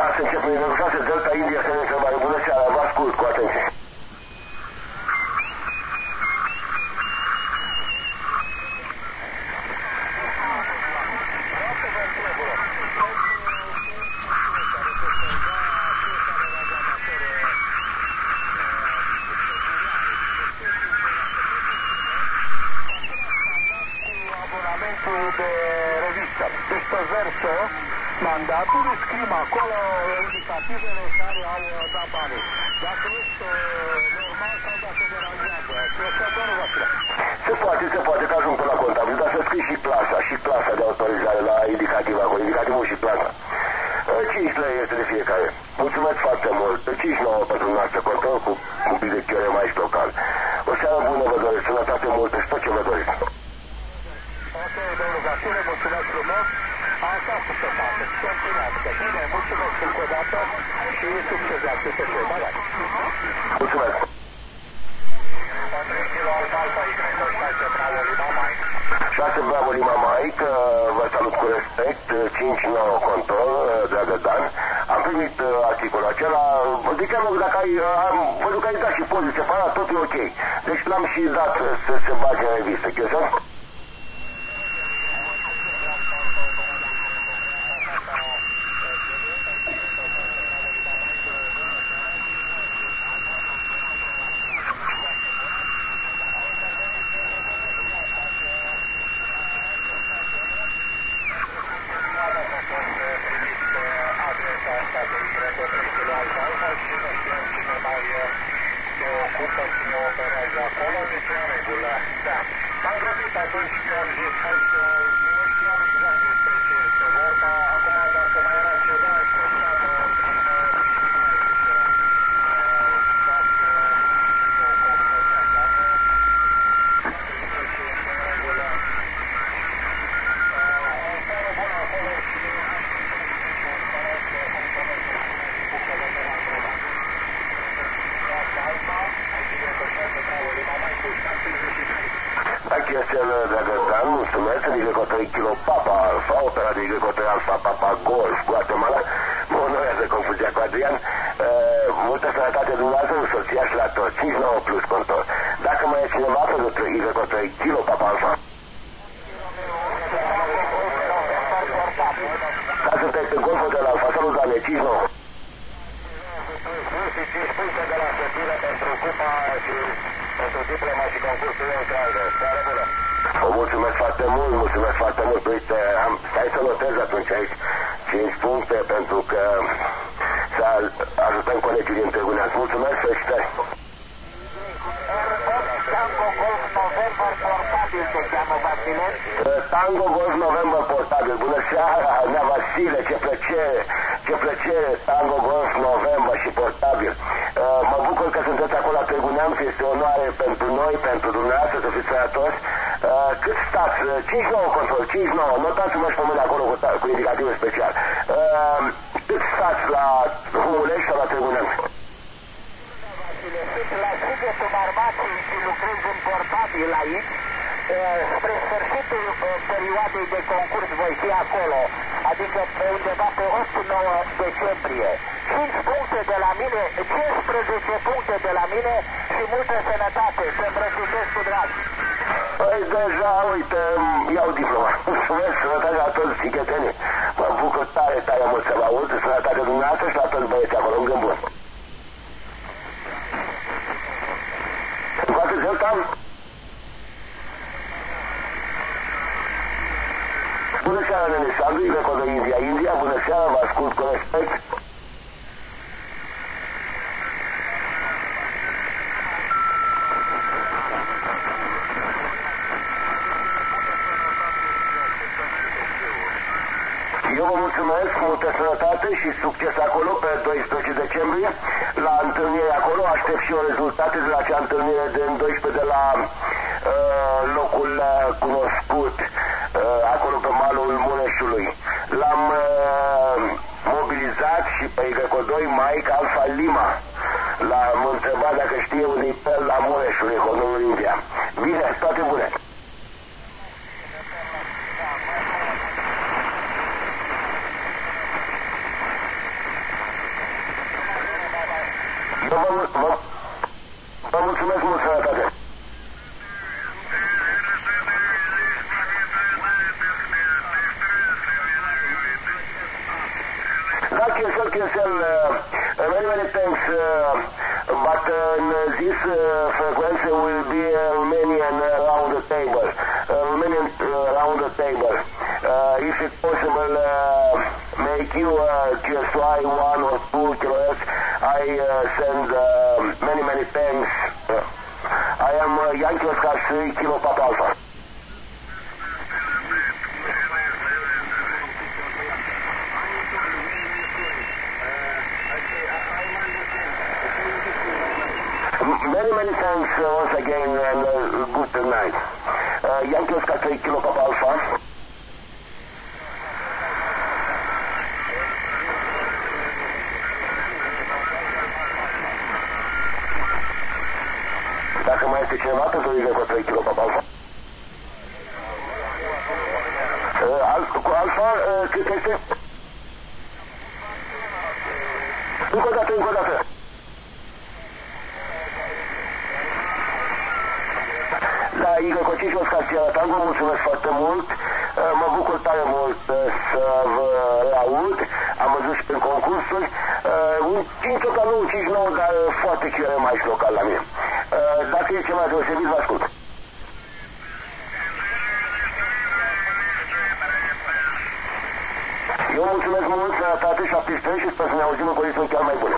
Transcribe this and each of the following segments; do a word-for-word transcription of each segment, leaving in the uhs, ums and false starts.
Da, să începem de șase Delta India, să ne întrebare. Bună seara, vă ascult cu atenție. Mandatul scriem acolo indicativele care au dat banii. Dacă este normal sau dacă deranjează. Este doar voastră. Se poate, se poate că ajung până la contabil, dar să scrii și plasa, și plasa de autorizare la indicativ acolo, indicativul și plasa. cinci lei este de fiecare. Mulțumesc foarte mult. cinci nouă pentru noastră control cu un pic de chiore mai local. O seară bună vă doresc, sănătate multă și tot ce vă doriți. Ok, domnul Vasile, mulțumesc frumos. Așa să se facă, să împlinească. Bine, mulțumesc încă o dată și succes la aceste trei. Mulțumesc. șase Bravo Lima Mike, vă salut cu respect, cinci nouă control, dragă Dan. Am primit articolul acela, ziceam dacă ai, am văzut că ai dat și poze separat, totul e ok. Deci l-am și dat să se bage în revistă, chestia? Dragă Dan, mulțumesc, în Y trei Kilo Papa Alfa, opera de Y trei Alfa Papa Golf, Guatemala, mă onorează confuzia cu Adrian, uh, multă sănătate dumneavoastră, soția și la toți, cinci nouă plus control. Dacă mai e cineva pentru Y trei Kilo Papa Alfa, ca să te pe golful de la Alfa, salut, doamne, cinci nouă. cinci puncte de la Sătile pentru cupa și pentru diploma și concursul în Craiova. Seară bună! Vă mulțumesc foarte mult, mulțumesc foarte mult. Uite, am, stai să notez atunci aici cinci puncte pentru că să ajutăm colegii din Târgu Neamț. Mulțumesc, felicitări! Tango Golf November portabil se cheamă, Vasile. Tango Golf November portabil. Bună seara, Nea Vasile, ce plăcere, ce plăcere, Tango Golf November și portabil. Uh, mă bucur că sunteți acolo la Târgu Neamț, este onoare pentru noi, pentru dumneavoastră, să fiți sănătoși. Uh, cât stați? cinci nouă control, cinci nouă, notați-mă și pe mine acolo cu, cu indicativ special. Uh, cât stați la Humulești sau la Târgu Neamț? La Sigetul Marmației și lucrez în portabil aici. Spre sfârșitul perioadei de concurs voi fi acolo, adică undeva pe opt nouă decembrie. cinci puncte de la mine, cincisprezece puncte de la mine și multă sănătate. Să îmbrățișez cu drag. Păi deja, uite, iau diploma. Mulțumesc, sănătate la toți ticheteni. Mă bucur tare, tare mult să vă aud, sănătate dumneavoastră și la toți băieții acolo, în gând bun. Poate Zelta? Bună seara, nene Sandu, Iveco de India, India, bună seara, vă ascult cu respect. Eu vă mulțumesc, multă sănătate și succes acolo pe doisprezece decembrie. La întâlnire acolo aștept și eu rezultate de la acea întâlnire de doisprezece de la uh, locul uh, cunoscut, uh, acolo pe malul Mureșului. L-am uh, mobilizat și pe Y doi Mike Alfa Lima. L-am întrebat dacă știe un nipel la Mureșului, Honolul India. Bine, toate bune! Vă, vă, vă mulțumesc mult, sănătate. Da, cancel, cancel. Uh, many, many thanks. Uh, but uh, in uh, this uh, frequency will be uh, Romanian uh, round the table. Uh, Romanian uh, round the table. Uh, if it's possible, uh, make you uh, Q S Y one or two kilohertz. I uh, send uh, many, many thanks. Uh, I am uh, Yankee Oscar three Kilo Papa Alpha. Many, many thanks uh, once again and uh, good night. Uh, Yankee Oscar three Kilo Papa Alpha. Dacă mai este cineva, te să cu trei Kilo Papa Alpha. Uh, cu Alpha, uh, cât este? Încă o dată, încă o dată. Da, Igor Cociș, Oscar Sierra Tango, mulțumesc foarte mult. Uh, mă bucur tare mult uh, să vă reaud. Am văzut și prin concursuri. Uh, un cinci opt nouă cinci nouă, dar uh, foarte chiar mai local la mine. Uh, dacă e ceva deosebit, vă ascult. Eu mulțumesc mult, sănătate, șaptezeci și trei și sper să ne auzim în condiții chiar mai bune.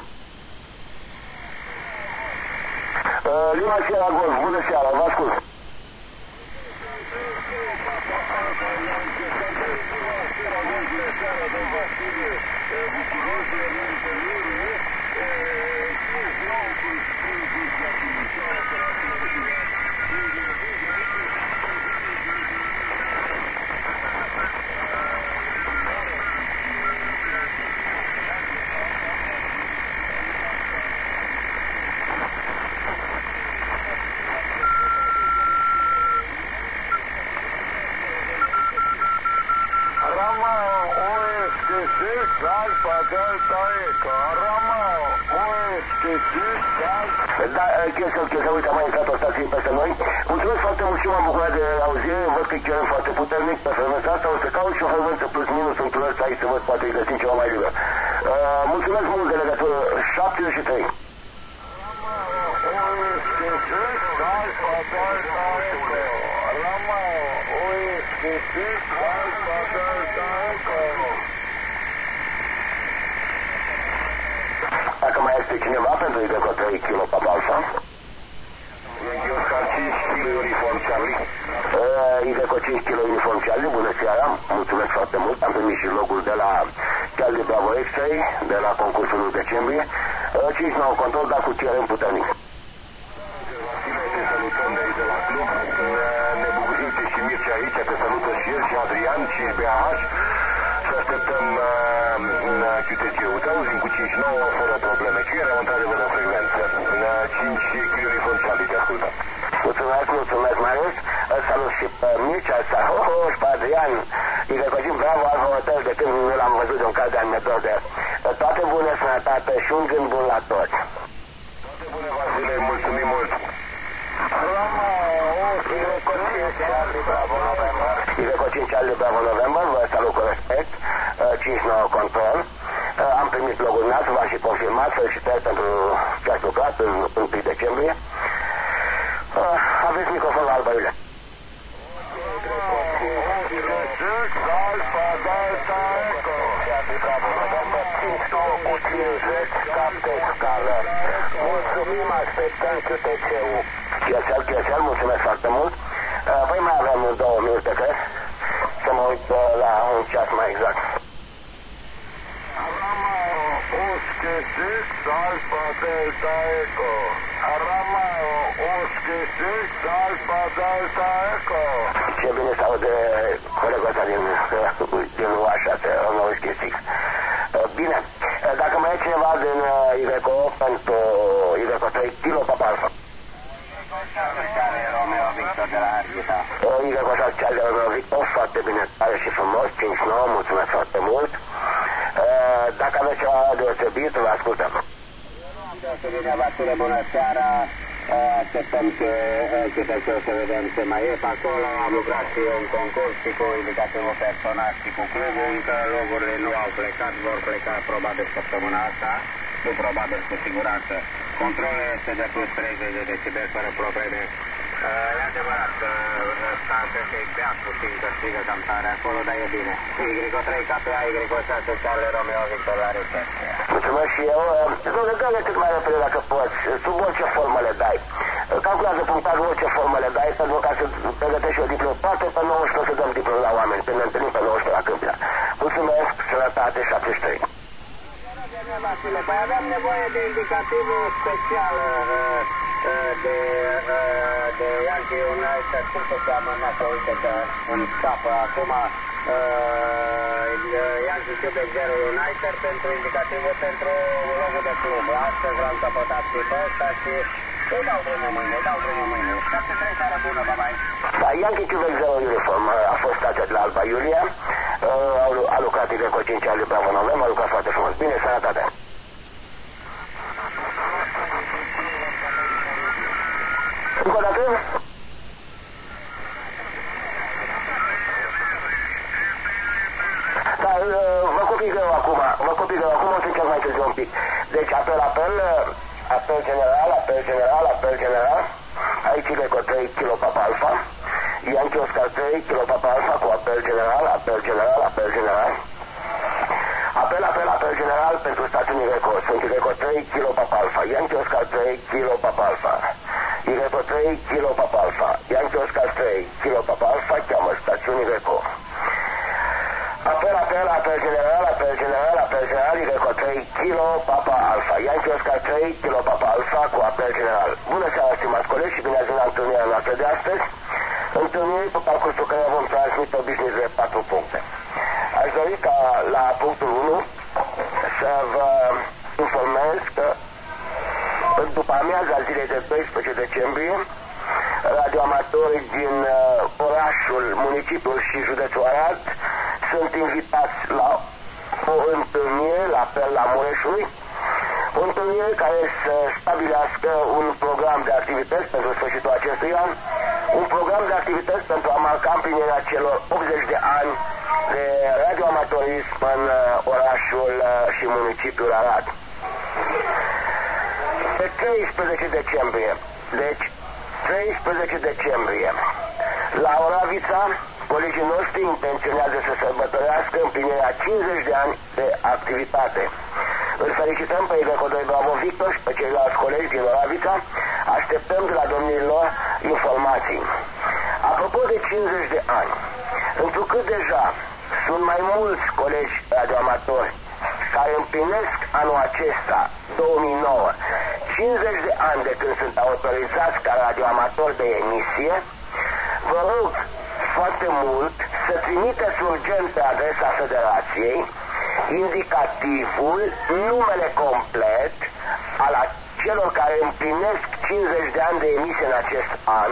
Uh, Lima Sierra Golf, bună seara, vă ascult. Da, Chesel, Chesel, uite, am mai intrat o stație peste noi. Mulțumesc foarte mult și m-am bucurat de auzire. Văd că chiar foarte puternic pe frecvența asta. O să caut și o frecvență plus minus în tunel aici să văd, poate îi găsim ceva mai liber. Uh, mulțumesc mult de legătură. șaptezeci și trei. Dacă mai este cineva pentru Iveco trei Kilo Papa Alpha. Yankee Oscar cinci Kilo Uniform Charlie. Uh, Iveco cinci Kilo Uniform Charlie, bună seara, mulțumesc foarte mult. Am primit și logul de la Charlie Bravo X-Ray, de la concursul lui decembrie. Uh, cinci nouă control, dar cu C R M puternic. Vasile, te salutăm de aici de la club. Ne bucurim că și Mircea aici, te salută și el, și Adrian, și B A H. Să așteptăm uh, Q T C-ul tău, zi cu cinci nouă, fără probleme. Q R M într-adevăr în frecvență. cinci Kilo Uniform Charlie, te ascultă. Mulțumesc, mulțumesc, Marius. Salut și pe Mircea, salut, oh, și pe Adrian. Iveco Bravo Alpha Hotel, de când nu l-am văzut de un caz de anecdote. Toate bune, sănătate și un gând bun la toți. Toate bune, Vasile, mulțumim mult. Iveco cinci Charlie Bravo November, vă salut cu respect. cinci nouă control. Am primit logul nostru, v-am și confirmat. Felicitări pentru ce ați lucrat în întâi decembrie. Aveți microfon la Alba Iulia. Mulțumim, așteptăm Q T C-ul. Chiesel, Chiesel, mulțumesc foarte mult. Păi mai avem două minute, cred, să mă uit la un ceas mai exact. Oscar six Alpha Delta Echo. Aramao Oscar six Alpha Delta Echo. Ce bine se aude colegul ăsta din, din U A șase, Oscar six. Bine, dacă mai e cineva din Iveco pentru Iveco trei Kilo Papa Alpha. Romeo Victor de la Archita. Iveco șase Romeo Victor, foarte bine, tare și frumos, cinci nouă, mulțumesc foarte mult. Dacă aveți ceva deosebit, vă ascultăm. și bine, Vasile, bună seara. Așteptăm că Chităciu să vedem ce mai e pe acolo. Am lucrat și eu în concurs și cu indicativul personal și cu clubul. Încă logurile nu au plecat, vor pleca probabil săptămâna asta. Nu probabil, cu siguranță. Controlul este de plus treizeci de decibeli fără probleme. E adevărat că ăsta cred că e beat puțin, că strigă cam tare acolo, dar e bine. Y trei K P A, Y șase Charlie Romeo Victor la recepție. Mulțumesc și eu. Dom'le, dă-le cât mai repede dacă poți, sub orice formă le dai. Calculează punctajul, orice formă le dai, pentru ca să pregătești o diplomă. Poate pe nouăsprezece să dăm diplomă la oameni, când ne întâlnim pe nouăsprezece la Câmpila. Mulțumesc, sănătate, șaptezeci și trei. Păi aveam nevoie de indicativul special de, de Yankee United, cum se cheamă, n-a uite că îmi scapă acum, Yankee Quebec zero United pentru indicativul pentru logul de club. Astăzi l-am căpătat și pe ăsta și îi dau drumul mâine, îi dau drumul mâine. șapte trei, seara bună, bye-bye. Da, Yankee Quebec zero Uniform a fost stația de la Alba Iulia, a lucrat de cu cinci ani de Bravo November, a lucrat foarte frumos. Bine, sănătate! Încă o dată? Da, vă copii greu acum, vă copii greu acum, o să încerc mai târziu un pic. Deci apel, apel, apel general, apel general, apel general, aici e cu trei kilo Papa Alpha, Yankee Oscar trei kilo Papa Alpha cu apel general, apel general, apel general. Apel, apel, apel general pentru stațiunii Greco, sunt Greco trei kilo Papa Alpha, Yankee Oscar trei kilo Papa Alpha. Greco trei kilo Papa Alpha, Yankee Oscar trei kilo Papa Alpha, cheamă stațiunii Greco. Apel, apel, apel general, apel general, apel general, Greco trei kilo Papa Alpha, Yankee Oscar trei kilo Papa Alpha cu apel general. Bună seara, stimați colegi, și bine ați venit la întâlnirea noastră de astăzi. Întâlniri pe parcursul care vom transmite obișnuit de patru puncte. Aș dori ca la punctul unu să vă informez că după amiaza zilei de doisprezece decembrie, radioamatorii din uh, orașul, municipiul și județul Arad sunt invitați la o întâlnire la apel la Mureșului, o întâlnire care să stabilească un program de activități pentru sfârșitul acestui an, un program de activități pentru a marca împlinirea celor optzeci de ani de radioamatorism în uh, orașul uh, și municipiul Arad. Pe treisprezece decembrie, deci treisprezece decembrie, la Oravița, colegii noștri intenționează să sărbătorească împlinirea cincizeci de ani de activitate. Îl felicităm pe Greco doi Bravo Victor și pe ceilalți colegi din Oravița, așteptăm de la domnilor informații. Apropo de cincizeci de ani, întrucât deja sunt mai mulți colegi radioamatori care împlinesc anul acesta, două mii nouă, cincizeci de ani de când sunt autorizați ca radioamatori de emisie, vă rog foarte mult să trimiteți urgent pe adresa Federației indicativul, numele complet al celor care împlinesc cincizeci de ani de emisie în acest an,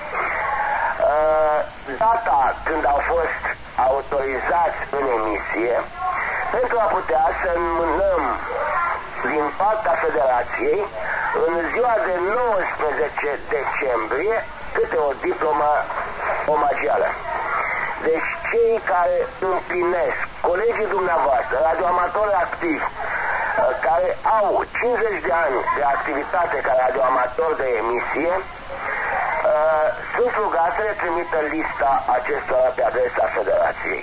data când au fost autorizați în emisie, pentru a putea să înmânăm din partea Federației în ziua de nouăsprezece decembrie câte o diplomă omagială. Deci cei care împlinesc, colegii dumneavoastră, radioamatori activi, care au cincizeci de ani de activitate ca radioamator de emisie, sunt rugați să le trimită lista acestora pe adresa Federației.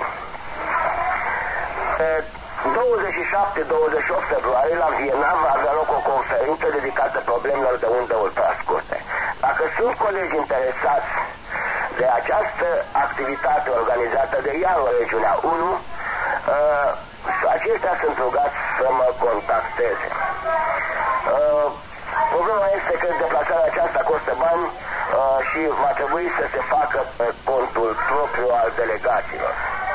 Pe douăzeci și șapte douăzeci și opt februarie la Viena va avea loc o conferință dedicată problemelor de undă ultrascurte. Dacă sunt colegi interesați de această activitate organizată de I A R O Regiunea unu, uh, aceștia sunt rugați să mă contacteze. Uh, problema este că deplasarea aceasta costă bani uh, și va trebui să se facă pe contul propriu al delegaților.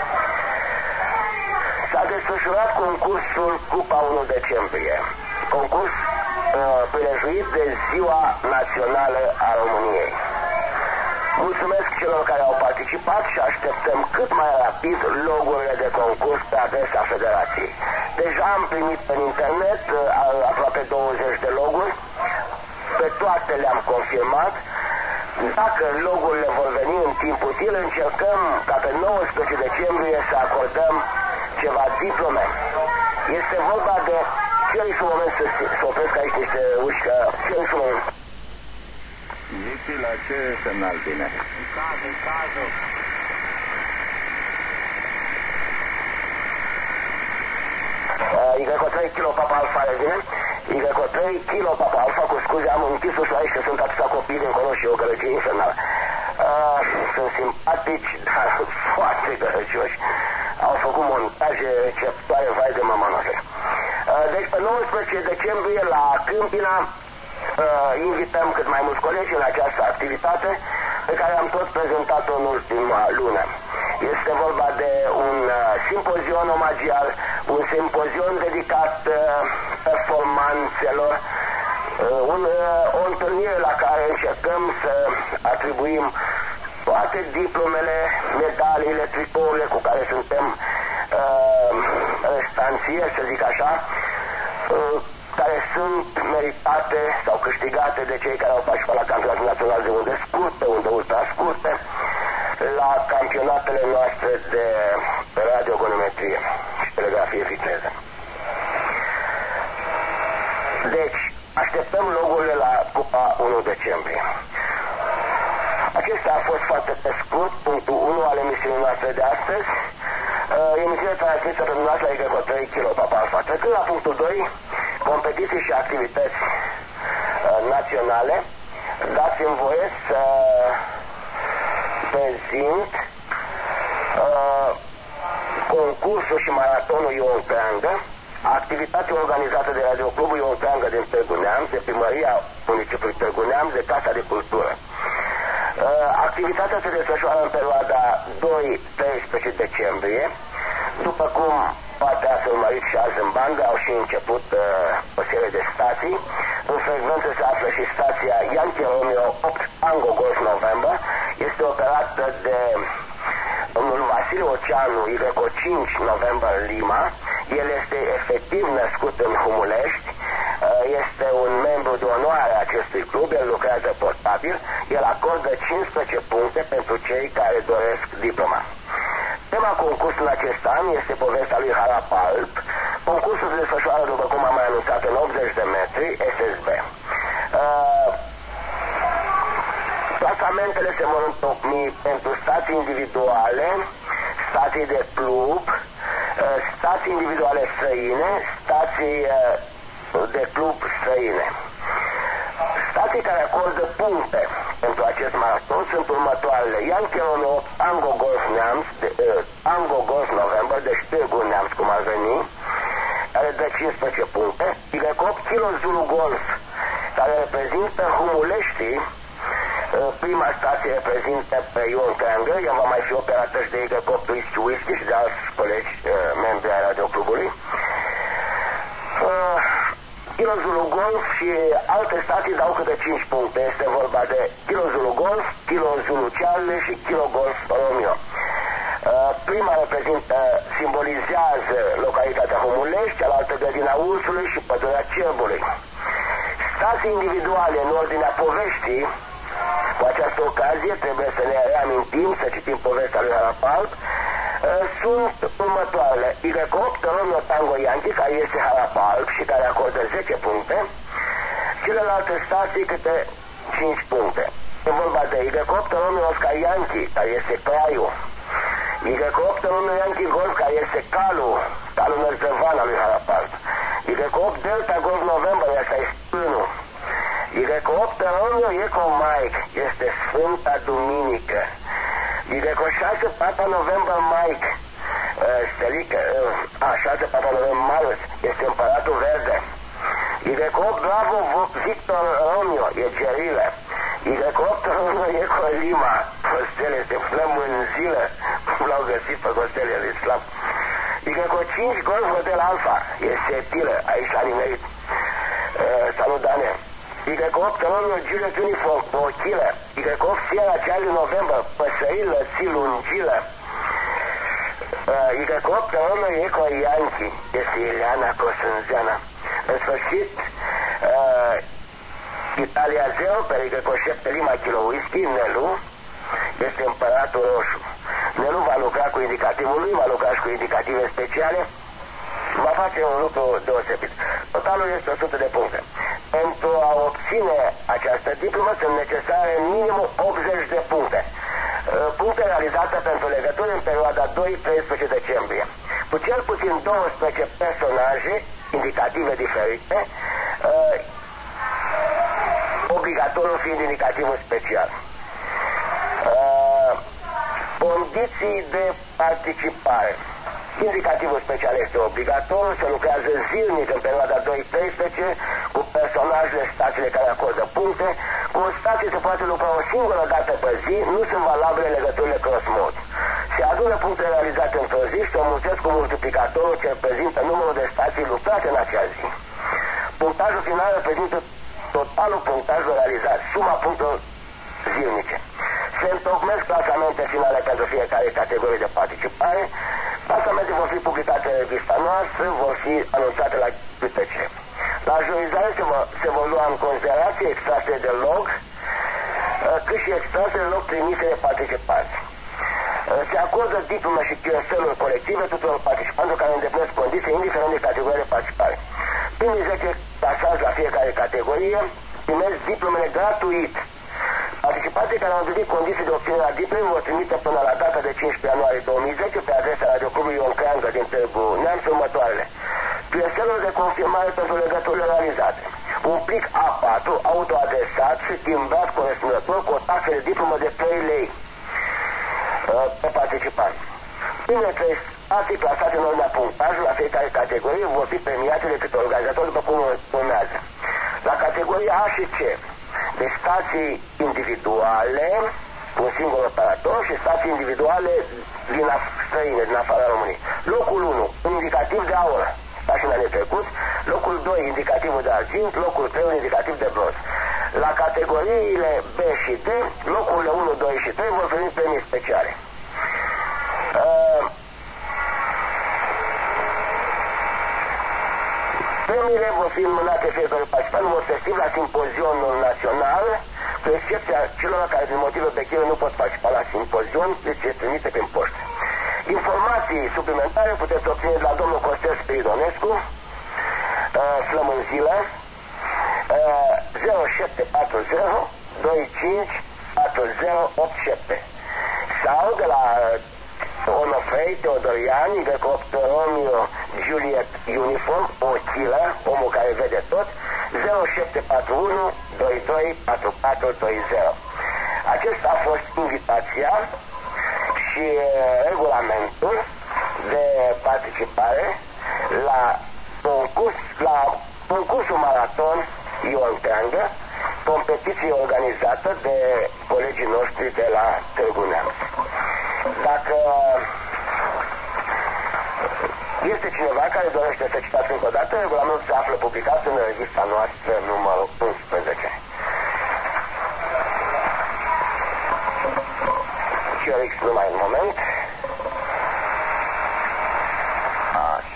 S-a desfășurat concursul Cupa unu decembrie, concurs uh, prilejuit de Ziua Națională a României. Mulțumesc celor care au participat și așteptăm cât mai rapid logurile de concurs pe adresa Federației. Deja am primit pe internet aproape douăzeci de loguri, pe toate le-am confirmat. Dacă logurile vor veni în timp util, încercăm ca pe nouăsprezece decembrie să acordăm ceva diplome. Este vorba de... Ceri și un moment să, să opresc aici niște uși, că... Ceri și un moment. Zici la ce semnal vine? Cazul, cazul. Y trei kilo Papa Alfa revine. Y trei kilo Papa Alfa, cu scuze, am închis ușul aici că sunt atâția copii dincolo și o gălăgie infernală. Uh, sunt simpatici, dar foarte gălăcioși. Au făcut montaje receptoare, vai de mama noastră. Uh, deci pe nouăsprezece decembrie la Câmpina uh, invităm cât mai mulți colegi în această activitate pe care am tot prezentat-o în ultima lună. Este vorba de un uh, simpozion omagial, un simpozion dedicat uh, performanțelor, uh, un, uh, o întâlnire la care încercăm să atribuim toate diplomele, medaliile, tricourile cu care suntem uh, restanțieri, să zic așa, uh, care sunt meritate sau câștigate de cei care au participat la campionatul național de unde scurte, unde ultra scurte, la campionatele noastre de radiogonometrie și telegrafie viteză. Deci, așteptăm logurile la Cupa unu decembrie. Acesta a fost foarte pe scurt punctul unu al emisiunii noastre de astăzi. Uh, emisiunea transmisă pe dumneavoastră la Y trei kilo Papa Alfa. Trecând la punctul doi, competiții și activități uh, naționale, dați-mi voie să prezint uh, concursul și maratonul Ion Creangă, activitatea organizată de Radioclubul Ion Creangă din Târgu Neamț, de Primăria Municipiului Târgu Neamț, de Casa de Cultură. Uh, activitatea se desfășoară în perioada doi treisprezece decembrie. După cum poate ați urmărit și azi în bandă, au și început uh, o serie de stații. În frecvență se află și stația Yankee Romeo opt Tango Golf November. Este operată de domnul Vasile Oceanu, Y cinci November Lima. El este efectiv născut în Humulești. Este un membru de onoare a acestui club, el lucrează portabil, el acordă cincisprezece puncte pentru cei care doresc diploma. Tema concursului acest an este povestea lui Harapalp. Concursul se desfășoară, după cum am mai anunțat, în optzeci de metri S S B. Uh, Plasamentele se vor întocmi pentru stații individuale, stații de club, uh, stații individuale străine, stații uh, de club străine. Stații care acordă puncte pentru acest maraton sunt următoarele: Yankee Romeo Tango Golf Neamț, de, uh, Tango Golf November, deci Târgu Neamț cum ar veni, care dă cincisprezece puncte. Y opt Kilo Zulu Golf, care reprezintă Humuleștii. Uh, prima stație reprezintă pe Ion Creangă, ea va mai fi operată și de Y opt Whisky Whisky și de alți colegi uh, membri ai radioclubului. Uh, Kilo Zulu Golf și alte stații dau câte cinci puncte. Este vorba de Kilo Zulu Golf, Kilo Zulu Charlie și Kilo Golf Romeo. Uh, prima reprezintă, simbolizează localitatea Humulești, cealaltă grădina Ursului și pădurea Cerbului. Stații individuale în ordinea poveștii. Cu această ocazie trebuie să ne reamintim, să citim povestea lui Harapalp. Sunt următoarele: Y opt Romeo Tango Yankee, care este Harapalp și care acordă zece puncte, celelalte stații câte cinci puncte. E vorba de Y opt Romeo Oscar Yankee, care este Craiu, Y opt Romeo Yankee Golf, care este Calu, Calu Nărzăvan al lui Harapalp, Y opt Delta Golf November, asta este Pânul, Y opt Romeo Eco Mike, este Sfânta Duminică, Y șase Papa November Mike, uh, Stelică, uh, a, șase Papa November Marius, este Împăratul Verde. Y opt Bravo Victor Romeo, e Gerile. Y opt Romeo Eco Lima, Costele, este flămânzilă, cum l-au găsit pe Costele al Islam. Y cinci Golf Hotel Alpha, este Etilă, aici l-a nimerit. Uh, salut, Daniel. Y opt Romeo Juliet Uniform, Ochilă. Y opt Sierra Charlie November, Păsărilă, Țilungilă. Uh, Y opt Romeo Eco Yankee, este Ilean zero pe Y șapte Lima Kilo Whisky, Nelu, este împăratul roșu. Nelu va lucra cu indicativul lui, va lucra și cu indicative speciale, va face un lucru deosebit. Totalul este o sută de puncte. Pentru a obține această diplomă sunt necesare minimum optzeci de puncte. Puncte realizate pentru legături în perioada doi treisprezece decembrie. Cu cel puțin douăsprezece personaje indicative diferite, obligatoriu fiind indicativul special. Condiții de participare. Indicativul special este obligatoriu, se lucrează zilnic în perioada doi treisprezece cu personajele, stațiile care acordă puncte. Cu o stație se poate lucra o singură dată pe zi, nu sunt valabile legăturile cross-mode. Se adună puncte realizate într-o zi și se mulțesc cu multiplicatorul ce reprezintă numărul de stații lucrate în acea zi. Punctajul final reprezintă totalul punctajului realizat, suma punctelor zilnice. Se întocmesc clasamente finale pentru fiecare categorie de participare. Clasamente vor fi publicate în revista noastră, vor fi anunțate la P T C. La jurizare se, va, se vor lua în considerație extrasele de log, cât și extrasele de log trimise de participanți. Se acordă diplome și chiroseluri colective tuturor participanților care îndeplinesc condiții, indiferent de categorie de participare. Primii zece clasați la fiecare categorie primesc diplomele gratuit. Participanții care au îndeplinit condiții de obținere a diplomei vor trimite până la data de cincisprezece ianuarie două mii zece pe adresa Radioclubului Ion Creangă din Târgu Neamț următoarele. Chiroselul de confirmare pentru legăturile realizate. Un plic A patru autoadresat și timbrat corespunzător cu o taxă de diplomă de trei lei pe participant. Primele trei stații clasate în ordinea punctajului la fiecare categorie vor fi premiate de către organizator după cum urmează. La categoria A și C, de stații individuale cu un singur operator și stații individuale din străine, din afara României. Locul unu, indicativ de aur, ca și în anii trecut. Locul doi, indicativul de argint. Locul trei, indicativ de bronz. La categoriile B și D, locurile unu, doi și trei vor primi premii speciale. Uh, Premiile vor fi înmânate fiecare participant în mod festiv la simpozionul național, cu excepția celor care din motive obiective nu pot participa la simpozion, deci se trimite prin poștă. Informații suplimentare puteți obține de la domnul Costel Spiridonescu, uh, Flămânzilă, uh, zero șapte patru zero doi cinci patru zero opt șapte sau de la Onofrei Teodorian, Y opt Romeo Juliet Uniform, Ochilă, omul care vede tot, zero șapte patru unu doi doi patru patru doi zero. Acesta a fost invitația și regulamentul de participare la concurs, la concursul maraton Ion Creangă, competiție organizată de colegii noștri de la Târgu Neamț. Dacă este cineva care dorește să citați încă o dată, regulamentul se află publicat în revista noastră numărul unsprezece. Ciorix numai în moment. Așa.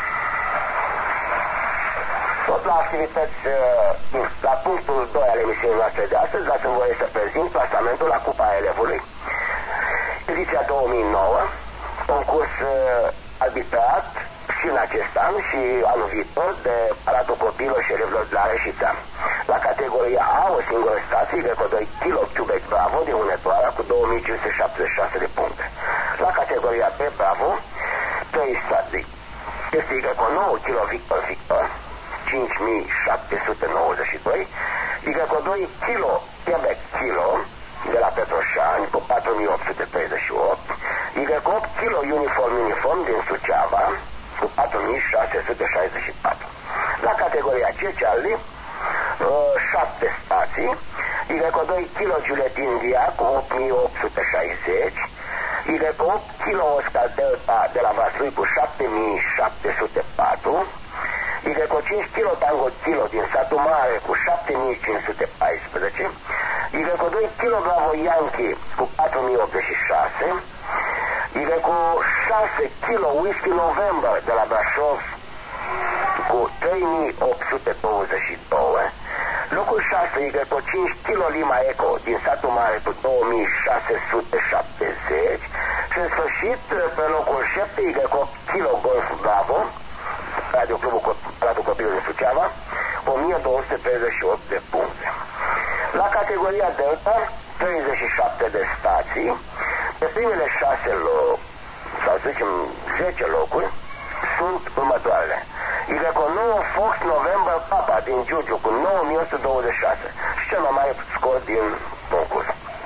Tot la activități, la punctul doi al emisiunii noastre de astăzi, dați-mi voie să prezint clasamentul la Cupa Elevului. Ediția două mii nouă, concurs uh, arbitrat și în acest an și anul viitor de Palatul Copiilor și Elevilor de la Reșița. La categoria A, o singură stație, Greco doi Kilo Quebec Bravo din Hunedoara cu două mii cinci sute șaptezeci și șase de puncte. La categoria B, Bravo, trei stații. Este Greco nouă Kilo Victor Victor, cinci mii șapte sute nouăzeci și doi. Greco doi Kilo Quebec Kilo, de la Petroșani cu patru mii opt sute treizeci și opt, Y opt Kilo Uniform Uniform din Suceava cu patru mii șase sute șaizeci și patru. La categoria C, Charlie, șapte stații, Y doi Kilo Juliet India cu opt mii opt sute șaizeci, Y opt Kilo Oscar Delta de la Vaslui cu șapte mii șapte sute patru, Y cinci Kilo Tango Kilo din Satu Mare cu șapte mii cinci sute paisprezece, Y doi Kilo Bravo Yankee cu patru mii optzeci și șase, Y șase Kilo Whisky November de la Brașov cu trei mii opt sute douăzeci și doi, Locul șase, Y cinci, Kilo Lima Eco, din satul mare cu două mii șase sute șaptezeci. Și în sfârșit, pe locul șapte, Y opt, Kilo Golf Bravo, Radio Clubul Palatul Copilului Suceava, o mie două sute treizeci și opt de puncte. La categoria Delta, treizeci și șapte de stații. Pe primele șase locuri, sau să zicem zece locuri, sunt următoarele. Y nouă Fox November Papa din Giurgiu cu nouă mii o sută douăzeci și șase și cel mai mare scor din concurs.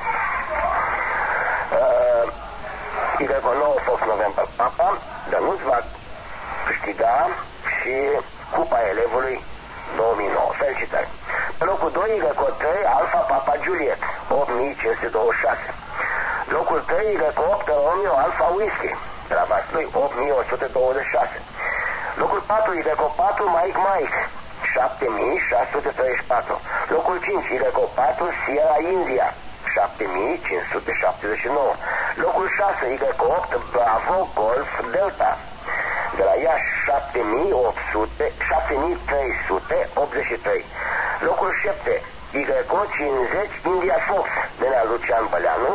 Uh, Y nouă Fox November Papa, Dănuț va câștiga și Cupa Elevului două mii nouă. Felicitări! Pe locul doi, Y trei Alfa Papa Juliet, opt mii cinci sute douăzeci și șase. Locul trei, Y opt Romeo Alfa Whisky, de la Vaslui, opt mii o sută douăzeci și șase. Locul patru, Y patru Mike Mike, șapte mii șase sute treizeci și patru. Locul cinci, Y patru Sierra India, șapte mii cinci sute șaptezeci și nouă. Locul șase, Y opt Bravo Golf Delta, de la Iași, șapte mii trei sute optzeci și trei. Locul șapte, Y cincizeci India Fox, de la Lucian Băleanu,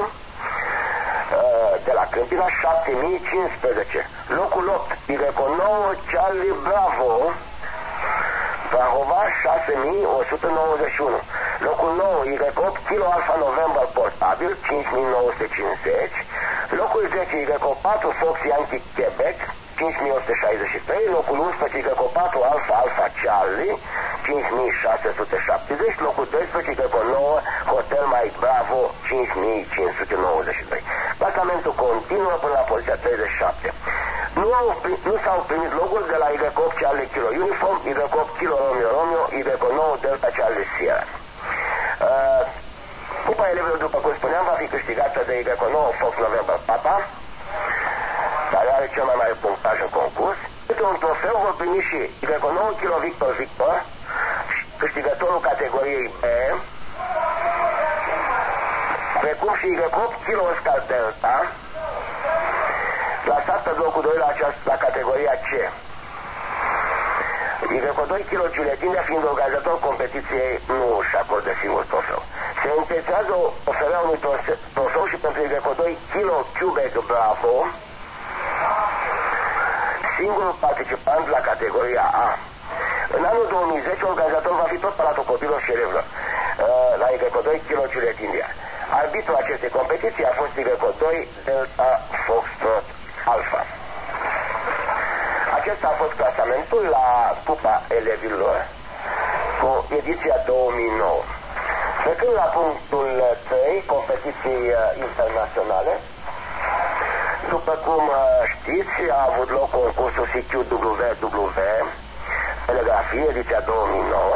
de la Câmpina, șapte mii cincisprezece. Locul opt, Y nouă Charlie Bravo, Prahova, șase mii o sută nouăzeci și unu. Locul nouă, Y opt Kilo Alpha November Portabil, cinci mii nouă sute cincizeci. Locul zece, Y patru Fox Yankee Quebec, cinci mii o sută șaizeci și trei. Locul unsprezece, Y patru Alpha Alpha Charlie, cinci mii șase sute șaptezeci. Locul doisprezece, Y nouă Hotel Mike Bravo, cinci mii cinci sute nouăzeci și trei. Clasamentul continuă până la poziția treizeci și șapte. Nu, au, nu s-au primit locuri de la Y opt Charlie Kilo Uniform, Y opt Kilo Romeo Romeo, Y nouă Delta Charlie Sierra. Uh, Cupa elevilor, după cum spuneam, va fi câștigată de Y nouă Fox November Papa, care are cel mai mare punctaj în concurs. Câte un trofeu vor primi și Y nouă Kilo Victor Victor, câștigătorul categoriei B, precum și Y opt Kilo Oscar Delta, clasat pe locul doi la, această, la categoria C. Y doi Kilo Giulietine, fiind organizator competiției, nu își acordă singur trofeu. Se intenționează oferirea unui trofeu și pentru Y doi Kilo Quebec Bravo, singurul participant la categoria A. În anul două mii zece, organizatorul va fi tot Palatul Copilor și Elevilor, la Y doi Kilo Juliet India. Arbitrul acestei competiții a fost Y doi Delta Foxtrot Alpha. Acesta a fost clasamentul la Cupa Elevilor cu ediția două mii nouă. Trecând la punctul trei, competiții internaționale, după cum știți, a avut loc concursul C Q W W Telegrafie, ediția două mii nouă.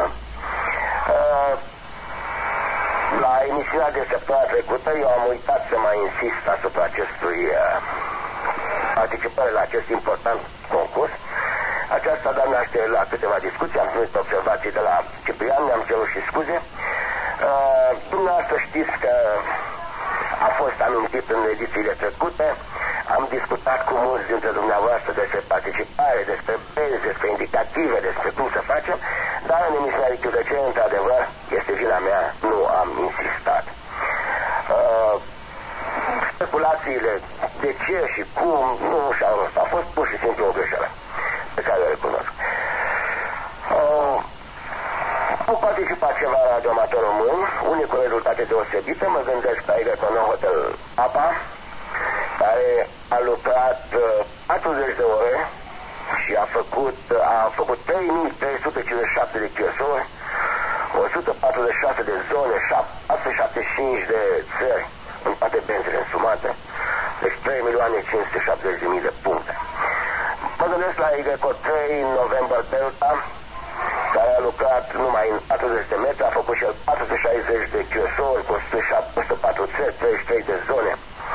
La emisiunea de săptămâna trecută eu am uitat să mai insist asupra acestui participare la acest important concurs. Aceasta a dat naștere la câteva discuții, am primit observații de la Ciprian, ne-am cerut și scuze. Uh, dumneavoastră știți că a fost amintit în edițiile trecute, am discutat cu mulți dintre dumneavoastră despre participare, despre benzi, despre indicative, despre cum să facem, dar în emisiunea de Q D C, într-adevăr, este vina mea, nu am insistat. Uh, speculațiile de ce și cum nu și-au rost, a fost pur și simplu o greșeală pe care o recunosc. Uh, au participat ceva radioamatori români, unii cu rezultate deosebite, mă gândesc la Y nouă Hotel Papa, care a lucrat patruzeci de ore și a făcut, a făcut trei mii trei sute cincizeci și șapte de chiosuri, o sută patruzeci și șase de zone, șapte sute șaptezeci și cinci de țări, în toate benzile însumate, deci trei milioane cinci sute șaptezeci de mii de puncte. Mă gândesc la Y trei November Delta, care a lucrat numai în patruzeci de metri, a făcut și el patru sute șaizeci de chiosuri, cu o sută patru țări, treizeci și trei de zone.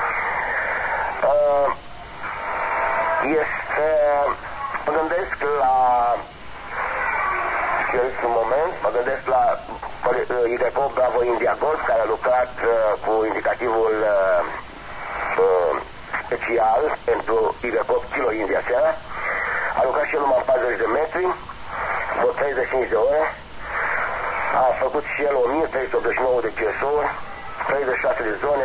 Uh, este, mă gândesc la, știți un moment, mă gândesc la Y opt Bravo India Golf, care a lucrat uh, cu indicativul uh, uh, special pentru Y opt Kilo India Sierra, a lucrat și el numai în patruzeci de metri, vreo treizeci și cinci de ore, A făcut și el o mie trei sute optzeci și nouă de C S O-uri, treizeci și șase de zone,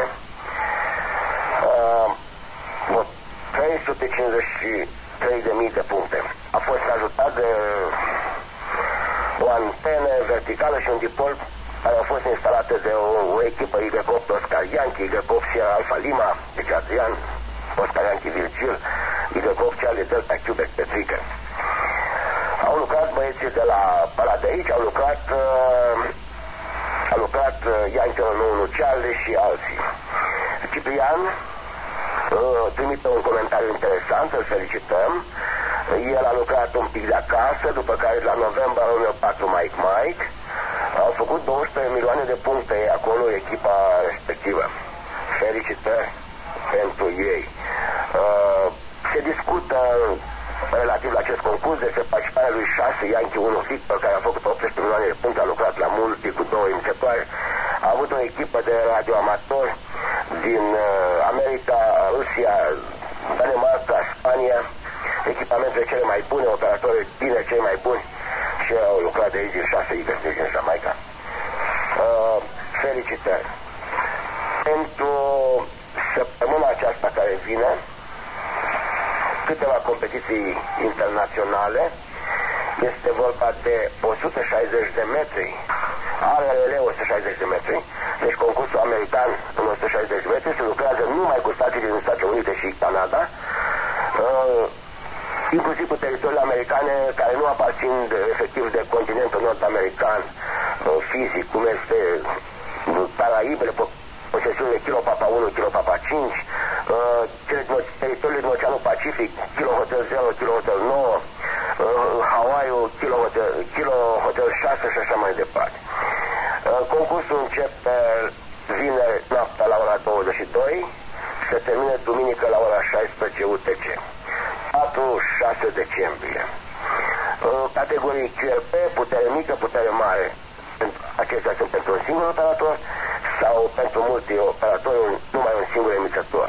uh, trei sute cincizeci și trei de mii de puncte. A fost ajutat de o antenă verticală și un dipol care au fost instalate de o, o echipă Y Oscar Yankee, Y Sierra Alpha Lima, deci Adrian, Oscar Yankee Virgil, Y Charlie Delta Quebec Petrică. Au lucrat băieții de la ăla de aici, au lucrat uh, a lucrat uh, Yankee unu unu Charlie și alții. Ciprian uh, trimite un comentariu interesant, îl felicităm. El a lucrat un pic de acasă, după care la November unu patru Mike Mike au făcut două sute milioane de puncte acolo, echipa respectivă. Felicitări pentru ei. Uh, se discută relativ la acest concurs despre participarea lui șase Yankee unu Victor, care a făcut optsprezece milioane de puncte, a lucrat la multi cu două emițătoare, a avut o echipă de radioamatori din uh, America, Rusia, Danemarca, Spania, echipamentele cele mai bune, operatorii bine cei mai buni, și au lucrat de aici din șase I G din Jamaica. Uh, felicitări! Pentru săptămâna aceasta care vine, câteva competiții internaționale. Este vorba de o sută șaizeci de metri, R L L o sută șaizeci de metri, deci concursul american în o sută șaizeci de metri. Se lucrează numai cu statele din Statele Unite și Canada, uh, inclusiv cu teritoriile americane care nu aparțin de, efectiv de continentul nord-american uh, fizic, cum este Caraibele, posesiunile Kilo Papa unu, Kilo Papa cinci, uh, cele din teritoriile din Oceanul Pacific, Kilo Hotel zero, Kilo Hotel nouă, uh, Hawaii, Kilo Hotel, Kilo Hotel șase și așa mai departe. Uh, concursul începe vineri noaptea la ora douăzeci și doi, se termine duminică la ora șaisprezece U T C. patru șase decembrie. Uh, categorii Q R P, putere mică, putere mare. Acestea sunt pentru un singur operator sau pentru multe operatori numai un singur emițător.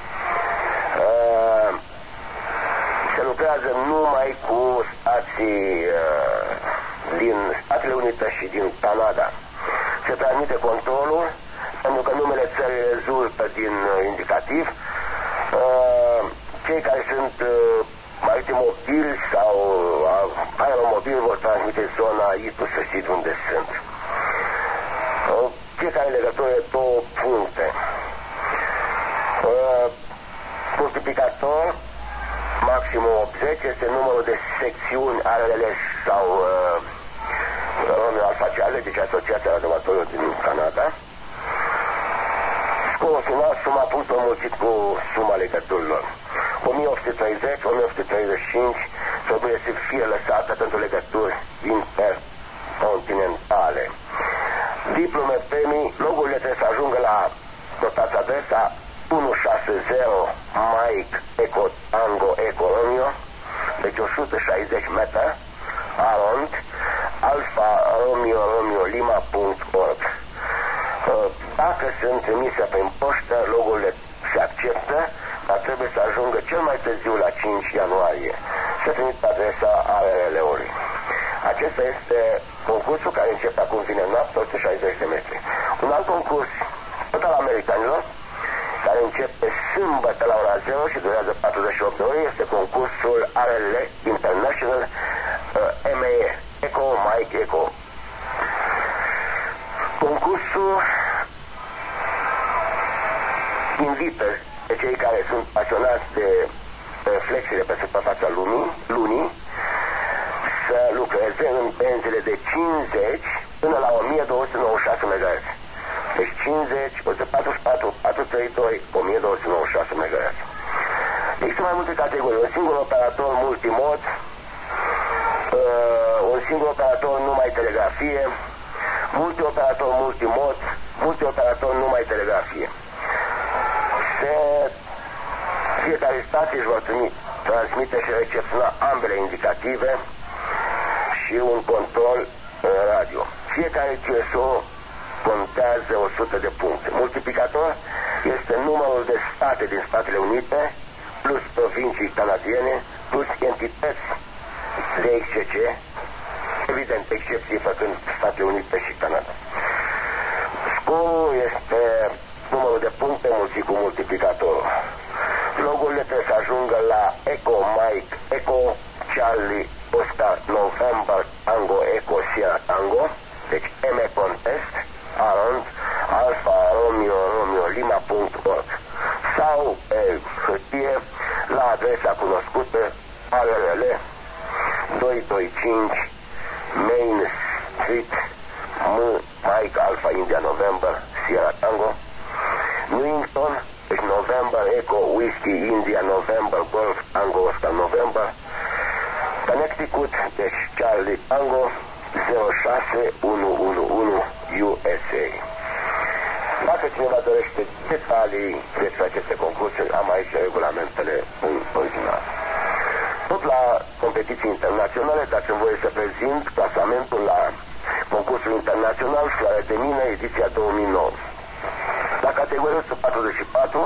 Uh, se lucrează numai cu stații uh, din Statele Unite și din Canada. Se transmite controlul pentru că numele țării rezultă din uh, indicativ. Uh, cei care sunt uh, maritimobili sau uh, aeromobili vor transmite zona I T U să știți unde sunt. Uh, fiecare legătură de două puncte. Uh, multiplicator maximum optzeci este numărul de secțiuni R L L sau uh, Alfa Charlie, deci Asociația Radioamatorilor din Canada. Scorul final, suma punctelor mulțit cu suma legăturilor. o mie opt sute treizeci, o mie opt sute treizeci și cinci trebuie să fie lăsată pentru legături intercontinentale. Diplome, premii, logurile trebuie să ajungă la notați adresa unu șase zero Mike Eco Tango Eco Romeo, deci o sută șaizeci metri, arond, Alfa Romeo Romeo Lima punct org. Dacă sunt trimise prin poștă, logurile se acceptă, dar trebuie să ajungă cel mai târziu la cinci ianuarie. Se trimite adresa R L L-ului. Acesta este concursul care începe acum vineri noapte, o sută șaizeci de metri. Un alt concurs, tot al americanilor, care începe sâmbătă la ora zero și durează patruzeci și opt de ore, este concursul R L L International uh, M A E, Eco Mike Eco. Concursul invită pe cei care sunt pasionați de reflexiile pe suprafața lumii, lunii, să lucreze în benzile de cincizeci până la o mie două sute nouăzeci și șase megahertz. Deci cincizeci, o sută patruzeci și patru, patru sute treizeci și doi, o mie două sute nouăzeci și șase megahertz. Există mai multe categorii. Un singur operator multimod, uh, un singur operator numai telegrafie, multioperator multimod, multioperator numai telegrafie. Se, fiecare stație își va transmite și recepționa ambele indicative și un control uh, radio. Fiecare C S O contează o sută de puncte. Multiplicator este numărul de state din Statele Unite plus provincii canadiene plus entități de X C C evident, excepție făcând Statele Unite și Canada. Scorul este numărul de puncte mulțit cu multiplicatorul. Logurile trebuie să ajungă la Echo Mike, Echo Charlie, Oscar, November, Tango, Echo, Sierra, Tango, deci M Contest, Arond, Alfa, Romeo, Romeo, Lima punct org sau pe hârtie la adresa cunoscută A R L doi doi cinci Main Street, M, Mike, Alpha, India, November, Sierra, Tango, Newington, deci November, Echo, Whiskey, India, November, Golf, Tango, Oscar, November, Connecticut, deci Charlie, Tango, zero șase unu unu unu U S A. Dacă cineva dorește detalii despre aceste concursuri, am aici regulamentele în original. Tot la competiții internaționale, dați-mi voie să prezint clasamentul la concursul internațional Floare de Mină, ediția două mii nouă. La categoria o sută patruzeci și patru,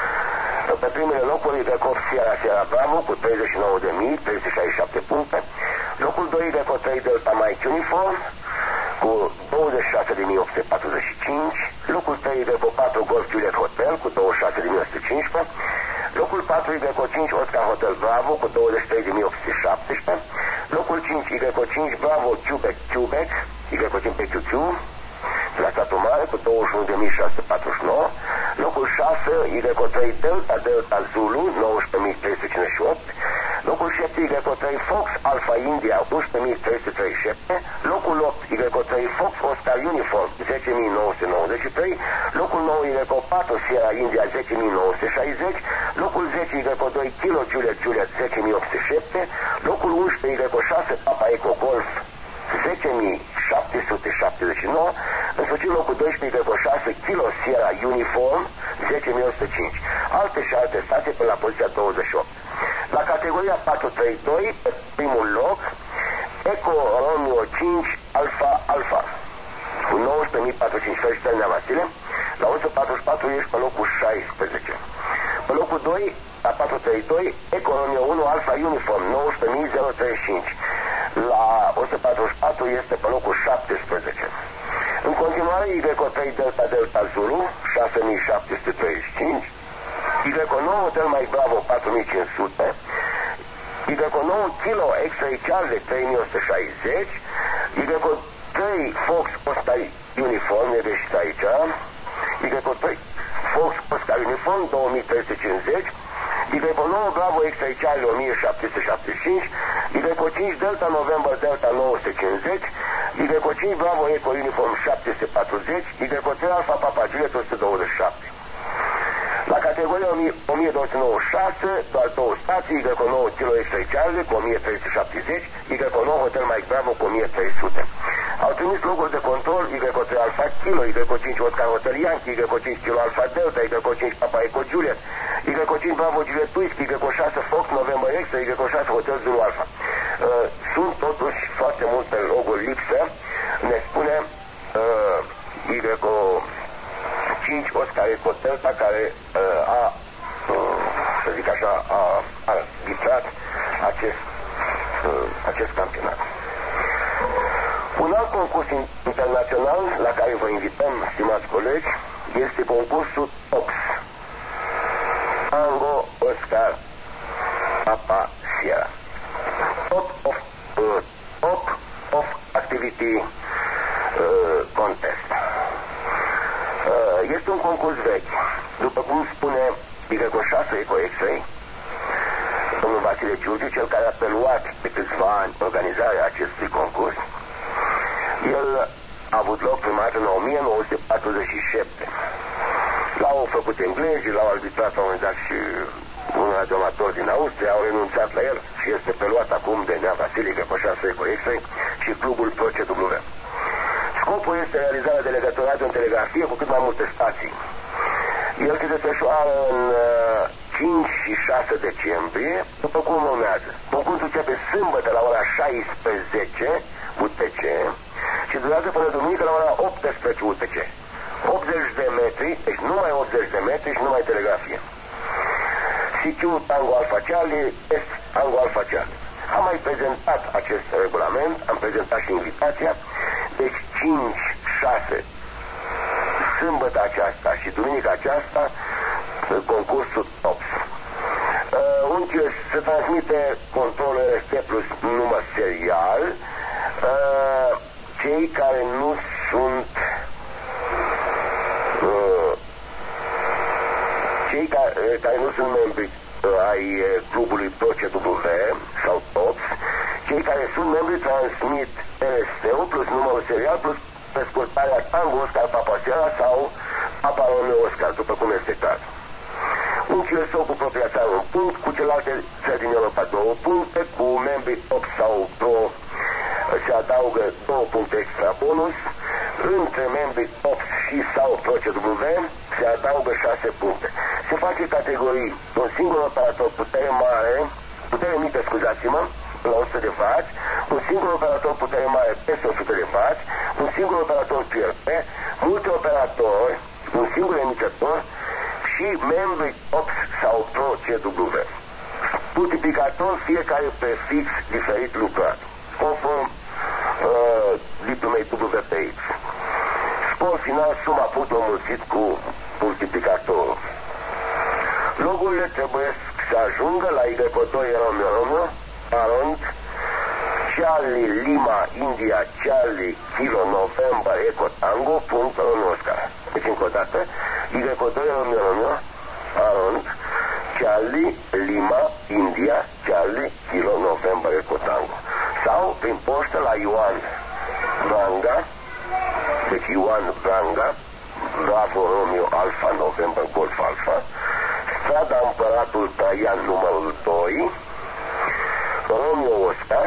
pe primele locuri Iveco Sierra Sierra Bravo cu treizeci și nouă de mii trei sute șaizeci și șapte puncte, locul doi Iveco trei Delta Mike Uniform cu douăzeci și șase de mii opt sute patruzeci și cinci, locul trei Iveco patru Golf Juliet Hotel cu douăzeci și șase de mii o sută cincisprezece, locul patru Iveco cinci Oscar Hotel Bravo cu douăzeci și trei de mii opt sute șaptesprezece, locul cinci Iveco cinci Bravo Quebec Quebec, Iveco cinci pe Q Q, la statul mare cu douăzeci și unu de mii șase sute patruzeci și nouă, locul șase Iveco trei Delta Delta Zulu nouăsprezece mii trei sute cincizeci și opt, locul șapte Iveco trei Fox Alpha India unsprezece mii trei sute treizeci și șapte, locul opt Iveco trei Fox Oscar Uniform zece mii nouă sute nouăzeci și trei, locul nouă Iveco patru Sierra India zece mii nouă sute șaizeci, locul zece Iveco doi Kilo Juliet Juliet zece mii opt sute șapte, locul unsprezece Iveco șase Papa Eco Golf zece mii șapte sute șaptezeci și nouă, în sfârșit locul doisprezece Iveco șase Kilo Sierra Uniform zece mii o sută cinci, alte și alte state până la poziția douăzeci și opt. La categoria patru trei doi, pe primul loc, Eco Romeo cinci Alpha Alpha cu nouăsprezece mii patru sute cincizeci și trei Nea Vasile, la o sută patruzeci și patru ești pe locul șaisprezece. Pe locul doi, la patru trei doi, Eco Romeo unu Alpha Uniform nouăsprezece mii treizeci și cinci. La o sută patruzeci și patru este pe locul șaptesprezece. În continuare, Iveco trei Delta Delta Zulu șase mii șapte sute treizeci și cinci, Iveco nouă Hotel Mai Bravo patru mii cinci sute, Iveco nouă Kilo X-Ray Charlie trei mii o sută șaizeci, Iveco trei Fox Oscar Uniform, ne vedeți aici, Iveco trei Fox Oscar Uniform două mii trei sute cincizeci, Iveco nouă Bravo X-Ray Charlie o mie șapte sute șaptezeci și cinci, Iveco cinci Delta November Delta nouă sute cincizeci, Iveco cinci Bravo Eco Uniform șapte sute patruzeci, Iveco trei Alpha Papa Juliet o sută douăzeci și șapte. La categoria o mie două sute nouăzeci și șase, doar două stații, Iveco nouă Kilo X-Ray Charlie cu o mie trei sute șaptezeci, Iveco nouă Hotel Mike Bravo cu o mie trei sute. Au trimis loguri de control Iveco trei Alpha Kilo, Iveco cinci Oscar Hotel Yankee, Iveco cinci Kilo Alpha Delta, Iveco cinci Papa Eco Juliet, Iveco cinci Bravo Juliet Whisky, Iveco șase Fox November Extra, Iveco șase Hotel Zulu Alpha. Uh, sunt totuși foarte multe loguri lipsă, ne spune uh, Iveco cinci Oscar Eco Delta, care uh, a, uh, să zic așa, a arbitrat acest, uh, acest campionat. Un alt concurs internațional la care vă invităm, stimați colegi, este concursul T O P S. Tango Oscar Papa Sierra. Top of, uh, top of Activity uh, Contest. Uh, este un concurs vechi. După cum spune Iveco șase Eco X-Ray, domnul Vasile Giurgiu, cel care a preluat pe câțiva ani organizarea acestui concurs, el a avut loc prima dată în o mie nouă sute patruzeci și șapte. L-au făcut englezii, l-au arbitrat la un moment dat și un radioamator din Austria, au renunțat la el și este preluat acum de Nea Vasile, Iveco șase Eco X-Ray și clubul Pro C W. Scopul este realizarea de legătură radio în telegrafie cu cât mai multe stații. El se desfășoară în uh, cinci și șase decembrie, după cum urmează. Concursul începe sâmbătă la ora șaisprezece U T C și durează până duminică la ora optsprezece U T C. optzeci de metri, deci numai optzeci de metri și numai telegrafie. C Q Tango Alpha Charlie, S Tango Alpha Charlie. Am mai prezentat acest regulament, am prezentat și invitația, deci cinci șase sâmbătă aceasta și duminica aceasta concursul T O P S. Uh, unde se transmite controlul R S T plus număr serial. Uh, cei care nu sunt uh, cei care, care nu sunt membri uh, ai clubului Pro C W sau T O P S, cei care sunt membri transmit R S T-ul plus numărul serial plus prescurtarea Tango Oscar Papa Sierra sau Papa Romeo Oscar, după cum este clar. Un C S O cu propria țară un punct, cu celelalte țări din Europa două puncte, cu membrii T O P S sau Pro se adaugă două puncte extra bonus, între membrii T O P S și sau Pro C W se adaugă șase puncte. Se face categorii un singur operator putere mare, putere mică, scuzați-mă, la o sută de wați, un singur operator putere mare peste o sută de wați, un singur operator P R P, multe operatori, un singur emițător și membrii T O P S sau Pro C W. Multiplicator fiecare prefix diferit lucrat, conform uh, diplomei W P X. Scor final, suma punctul mulțit cu multiplicatorul. Logurile trebuie să ajungă la Y doi Romeo Romeo, Arond, Charlie Lima India Charlie Kilo November Eco Tango punct Romeo Oscar. Deci încă o dată Y doi Romeo Romeo, Arond, Charlie Lima India Charlie Kilo November Eco Tango. Sau prin poștă la Ioan Vranga, deci Ioan Vranga, Bravo Romeo Alfa November Golf Alfa, strada Împăratul Traian numărul doi, Romeo Oscar,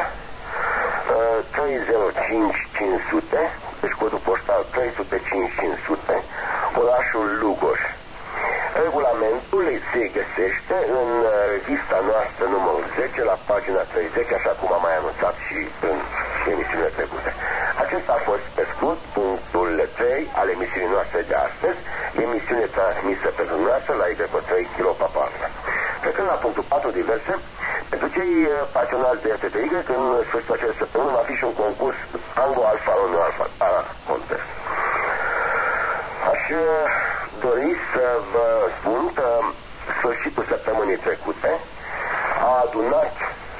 trei zero cinci cinci sute, deci codul poștal trei zero cinci cinci sute, orașul Lugoș. Regulamentul se găsește în revista noastră numărul zece, la pagina treizeci, așa cum am mai anunțat și în emisiunile trecute. Acesta a fost, pe scurt, punctul trei al emisiunii noastre de astăzi, emisiune transmisă pe dumneavoastră la Y trei Kilo Papa Alfa. Trecând la punctul patru, diverse, pentru cei pasionați de R T T Y, în sfârșitul acestei săptămâni va fi și un concurs Tango Alfa Romeo Alfa Para Contest. Aș dori să vă spun că sfârșitul săptămânii trecute a adunat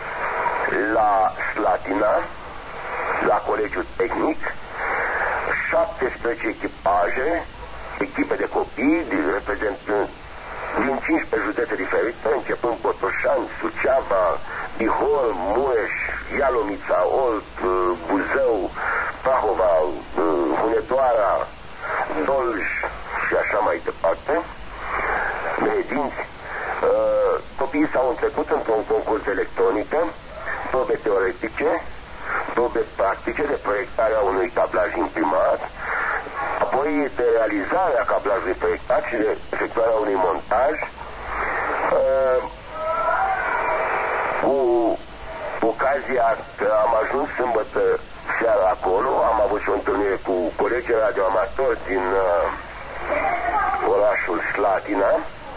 la Slatina, la Colegiul Tehnic, șaptesprezece echipaje, echipe de copii, reprezentând din cincisprezece județe diferite, începând Botoșani, Suceava, Bihor, Mureș, Ialomița, Olt, Buzău, Prahova, Hunedoara, Dolj și așa mai departe, Mehedinți. Copiii s-au întrecut într-un concurs de electronică, probe teoretice, probe practice de proiectarea unui cablaj imprimat, apoi de realizarea cablajului proiectat și de efectuarea unui montaj. Cu ocazia că am ajuns sâmbătă seara acolo, am avut și o întâlnire cu colegii radioamatori din uh, orașul Slatina,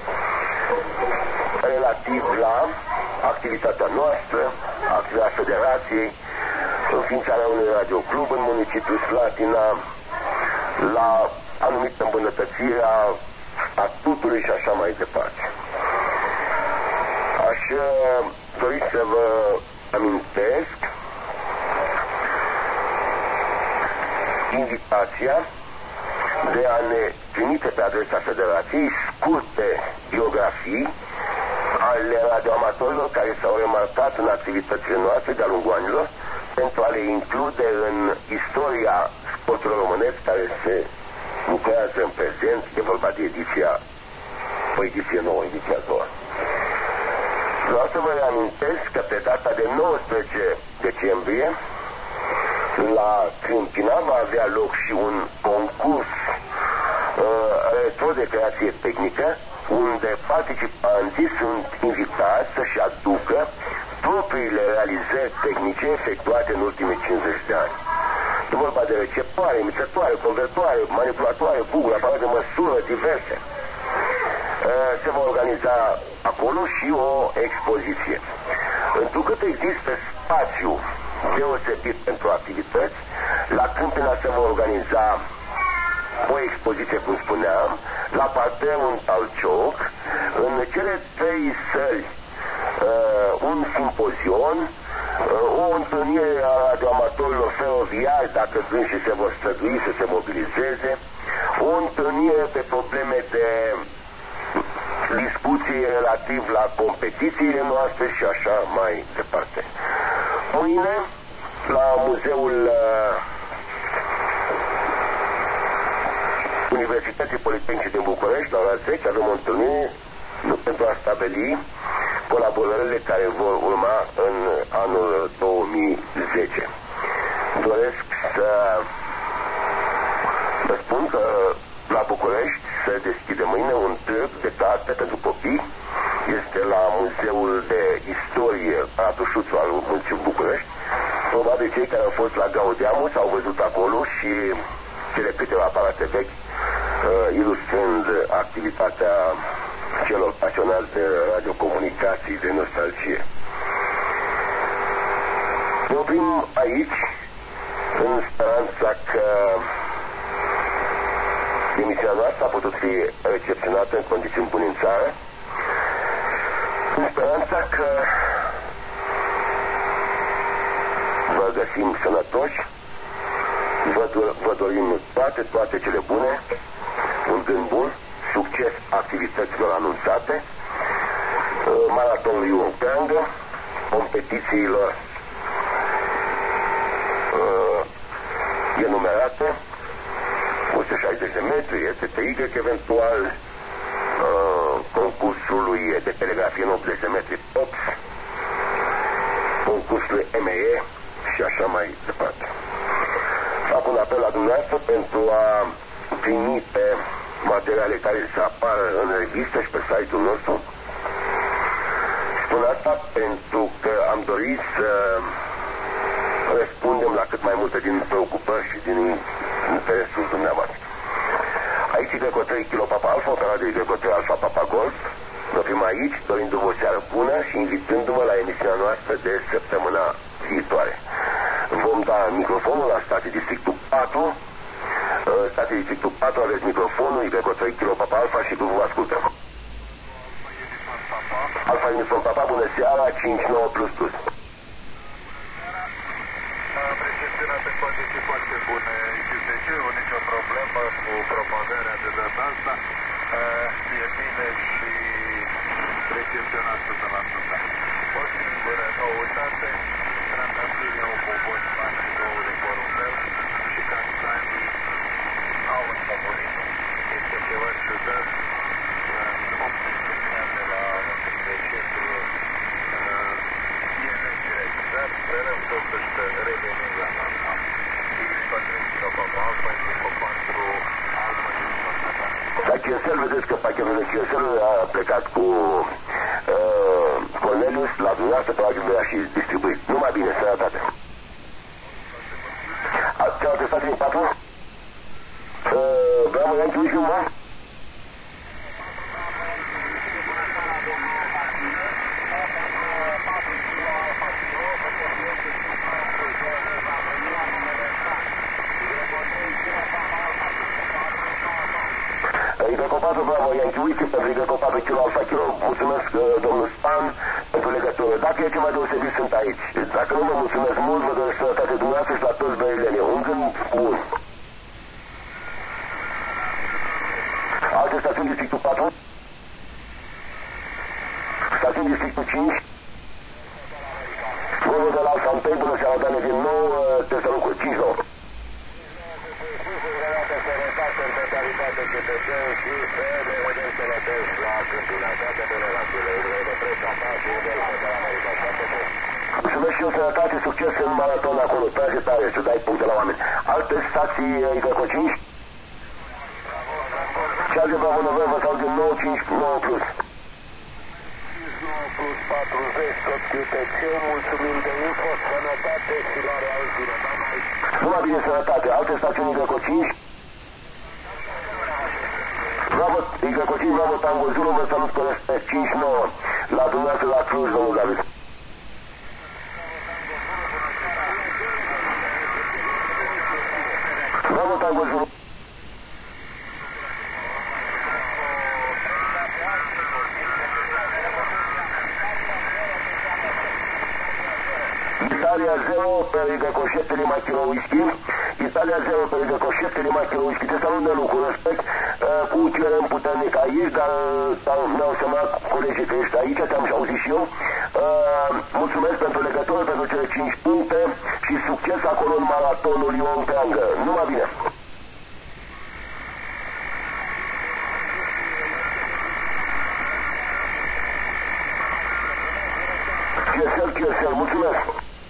relativ la activitatea noastră, activitatea federației, înființarea unui radioclub în municipiul Slatina, la anumită îmbunătățire a statutului și așa mai departe. Aș dori să vă amintesc invitația de a ne trimite pe adresa Federației scurte biografii ale radioamatorilor care s-au remarcat în activitățile noastre de-a lungul anilor, pentru a le include în istoria sportului românesc care se lucrează în prezent. E vorba de ediția, o ediție nouă, ediția a doua. Vreau să vă reamintesc că pe data de nouăsprezece decembrie la Câmpina va avea loc și un concurs uh, retro de creație tehnică, unde participanții sunt invitați să-și aducă propriile realizări tehnice efectuate în ultimii cincizeci de ani. E vorba de receptoare, emițătoare, convertoare, manipulatoare, buguri, aparate de măsură diverse. Se va organiza acolo și o expoziție. Întrucât există spațiu deosebit pentru activități, la Câmpina se va organiza o expoziție, cum spuneam, la parterul un talcioc, în cele trei săli uh, un simpozion, uh, o întâlnire a radioamatorilor feroviari, dacă dânsii se vor strădui să se mobilizeze, o întâlnire pe probleme de discuții relativ la competițiile noastre și așa mai departe. Mâine, la Muzeul uh, Universității Politehnice din București, la ora zece, avem o întâlnire pentru a stabili colaborările care vor urma în anul două mii zece. Doresc să vă spun că la București se deschide mâine un târg de carte pentru copii. Este la Muzeul de Istorie Aratușuțu al Municipiului București. Probabil cei care au fost la Gaudeamus au văzut acolo și cele câteva aparate vechi uh, ilustrând activitatea celor pasionați de radiocomunicații, de nostalgie. Ne oprim aici în speranța că emisiunea noastră a putut fi recepționată în condiții bune în țară, în speranța că vă găsim sănătoși, vă, vă dorim toate, toate cele bune, un gând bun, succes activităților anunțate, maratonului european, competițiilor uh, enumerate, o sută șaizeci de metri, E T T Y eventual, uh, concursului de telegrafie în optzeci de metri P O P S, concursul M E și așa mai departe. Fac un apel la dumneavoastră pentru a primi pe materiale care să apară în revistă și pe site-ul nostru. Spun asta pentru că am dorit să răspundem la cât mai multe din preocupări și din interesul dumneavoastră. Aici Greco trei Kilo Papa Alfa, operator de Greco trei Alfa Papa Golf. Ne oprim aici, dorindu-vă o seară bună și invitându-vă la emisiunea noastră de săptămâna viitoare. Vom da microfonul la stație Districtul patru. Stație Districtul patru, aveți microfonul, Greco trei Kilo Papa Alfa și vă ascultăm. Alfa Uniform Papa, bună seara, cinci nouă plus plus. Recepționea pe condiții foarte bune, I Q T C-ul, nicio problemă cu propagarea de data asta, e bine și recepționat o sută la sută. O singură noutate, trandafiri au bomboni mari, două de porumbel și castanii au înfavorit. Este ceva ciudat, în opțiunea de la unu decembrie, e necirect, dar sperăm totuși să revenim la normal. La Chiesel, vedeți că pachetul de Chiesel a plecat cu uh, Cornelius, la dumneavoastră, probabil vrea și distribuit. Numai bine, sănătate. Cealaltă stație din patru? Uh, vreau mă ia-mi și numai? Greco patru, bravo, Yankee Whisky, pentru Greco patru Kilo Alfa Kilo. Mulțumesc, domnul Span, pentru legătură. Dacă e ceva deosebit, sunt aici. Dacă nu, vă mulțumesc mult, vă doresc sănătate dumneavoastră și la toți băierileni. Un gând bun. Alte stațiuni Districtul patru? Stațiuni Districtul cinci? Volvo de la Alfa unu, bună seara, Dane, din nou, Tesaloncu, cinci nouă. Mulțumesc și eu, sănătate, succes în maraton acolo, trage tare, să dai puncte la oameni. Alte stații Greco cinci? Ceal de Bravo November sau din nouă cinci nouă plus? cinci nouă plus patruzeci, tot Q T C, mulțumim de info, sănătate și la real zile. Numai bine, sănătate. Alte stațiuni Greco cinci? Bravo, Greco cinci, bravo, Tango Zulu, vă salut cu respect, cinci nouă. La dumneavoastră la Cluj, domnul David. Tango Zulu. Italia zero per il Găcoșete Lima Kilo Whisky. Italia zero per il Găcoșete Lima Kilo Whisky. Te salut de lucru, respect, uh, cu cerem puternic aici, dar uh, mi-au semnat colegii că ești aici, te-am și auzit și eu. Uh, mulțumesc pentru legătură, pentru cele cinci puncte și succes acolo în maratonul Ion Creangă. Numai bine! Chiesel, Chiesel, mulțumesc!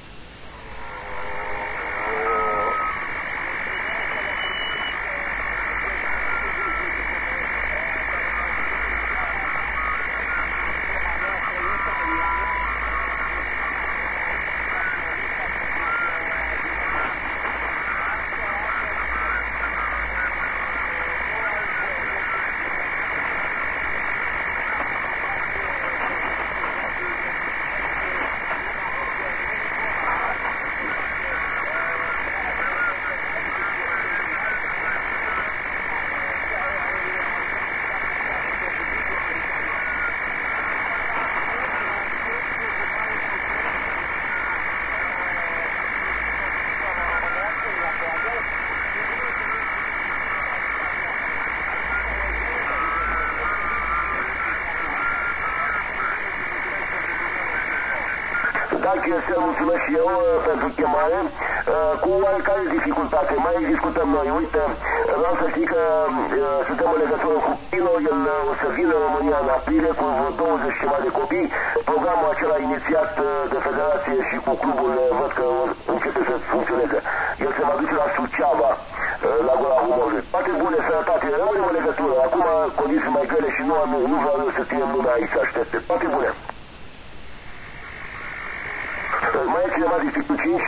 Da, Chiesel, mulțumesc și eu pentru chemare, cu oarecare dificultate, mai discutăm noi. Uite, vreau să știi că suntem în legătură cu Pino, el o să vină în România în aprilie cu vreo douăzeci ceva de copii. Programul acela inițiat de federație și cu clubul văd că începe să funcționeze. El se va duce la Suceava, la Gura Humorului. Toate bune, sănătate, rămânem în legătură. Acum condiții mai grele și nu, am, nu vreau eu să ținem lumea aici să aștepte. Toate bune. Mai e cineva districtul cinci?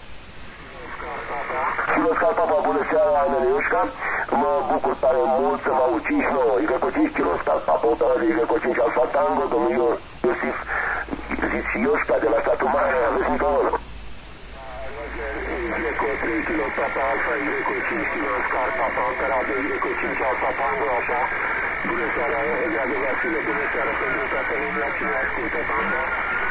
Kiloscar Papa, bună seara, Aneleușca. Mă bucur tare mult să vă aud cinci nouă. Iveco cinci, Kiloscar Papa, o tară de Iveco cinci, Alfa Tango, domnul Iosif Zițioșca de la Satul Mare, aveți microfon. Iveco trei, Kiloscar Papa, Alfa, Iveco cinci, Kiloscar Papa, o tară de Iveco cinci, Alfa Tango, așa. Bună seara, de adevăratile, bună seara pentru toată lumea, cine ascultă banda.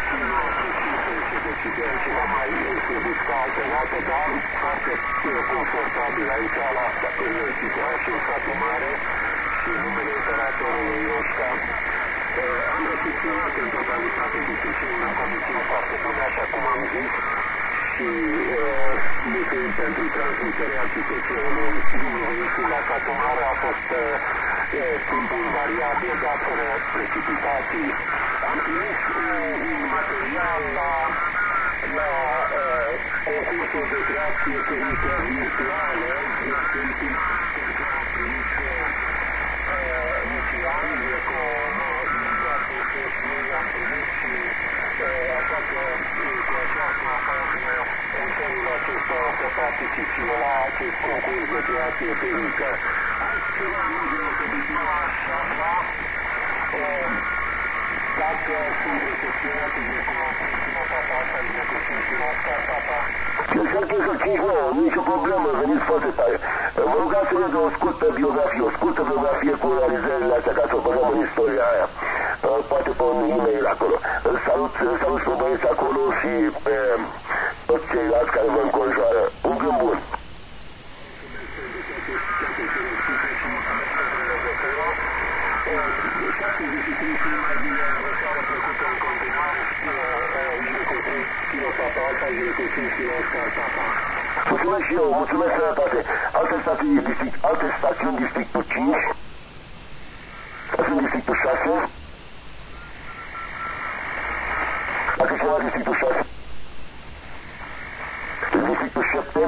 Decizia ceva mai slăbit ca altă dată, dar foarte confortabil aici la situație în Satul Mare și numele operatorului Ioșca. Am găsit în totalitate dificil în condiții foarte bune, așa cum am zis, și mulțumim pentru transmiterea situației din vehicul la Satul Mare. A fost timpul variabil, dar fără precipitații. Am trimis un material la la uh, concursul de creație tehnică virtuală, la Câmpii, pentru a primit Lucian, Iveco, Iveco, și am primit și așa că cu această ocazie în felul acesta să particip și la acest concurs de creație tehnică. Aici ceva nu deosebit nu aș afla dacă sunt recepționat Iveco Chiesel, Chiesel, cinci nouă, nicio problemă, veniți foarte tare. Mă rugați-ne de o scurtă biografie, o scurtă biografie cu realizările astea, ca să o băgăm în istoria aia. Poate pe un e-mail acolo. Salut, salut pe băieți acolo și pe toți ceilalți care vă înconjoară. Un gând bun. Mulțumesc și eu, mulțumesc sănătate. Alte stațiuni district, alte stațiuni districtul cinci, stațiuni districtul șase, dacă ceva districtul șase, districtul șapte.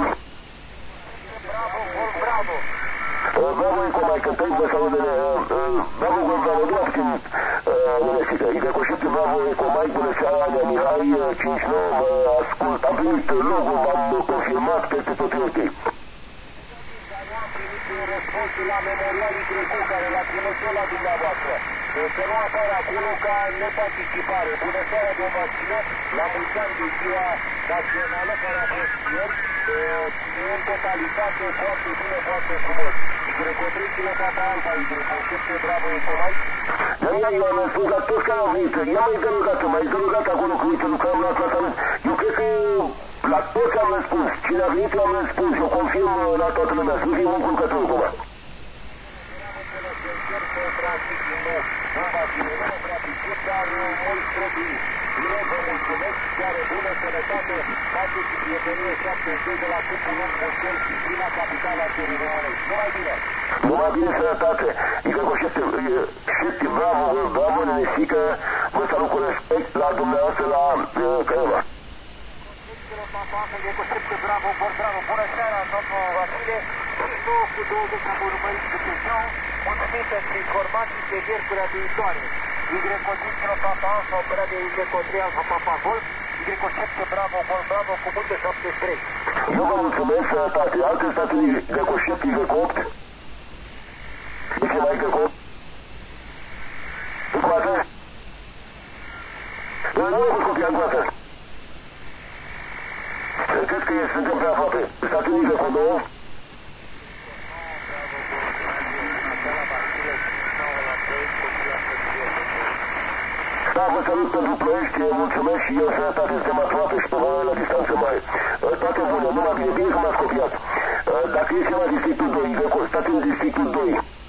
Bravo, bravo, Ico, mai cântăi, vă salut de... Bravo, bravo, nu am puțin nenesită. Iveco șapte, bravo, Ico, mai bună seara, Nea Mihai, cinci nouă, vă ascult. Am primit logo, v-am confirmat, peste tot e ok. Am primit răspunsul la memorialii trecut, care l-a trimis eu la dumneavoastră. Să nu apară acolo ca neparticipare. Bună seara, domnul, la mulți ani de ziua națională care a fost ieri. totalitate, foarte bine, foarte frumos. Grecotricile Papa Alba, concepție Bravo Ecolai. Dar eu am spus la toți care au venit, ea mai dă rugată, mai dă rugată acolo cu uite, lucrăm la tratament. Eu cred că la toți am răspuns, cine a venit eu am răspuns, eu confirm la toată lumea, să nu fie un încurcător cumva. Dar mult trebuie. Bine, vă mulțumesc, chiar bună sănătate, faceți prietenie șaptezeci și doi de la Cupul Lung Mostel, prima capitală a țării române. Numai bine! Numai bine, sănătate! Igor Coșete, șepte, bravo, bravo, nenesică, vă salut cu respect la dumneavoastră, la Craiova. Bravo, bravo, bună seara, domnul Vasile, și nouă cu douăzeci am urmărit cu Tuzău, mulțumim pentru informații pe miercurea viitoare. Y-Condiționă Papa Alfa, operat de Y-Cotri Alfa Papa Golf, Y-șapte Bravo, Golf Bravo, cu multe șaptezeci și trei. Eu vă mulțumesc, sănătate, alte state Y-șapte, Y-opt, e ce mai Y-opt? Încă o dată? Nu am fost copiat încă o dată. Cred că suntem prea aproape. State Unite cu două. Da, vă salut pentru Ploiești, mulțumesc și eu, sănătate, suntem aproape și pe valoare la distanță mare. Toate bune, numai bine, bine că m-ați copiat. Dacă e ceva districtul doi, state în districtul doi.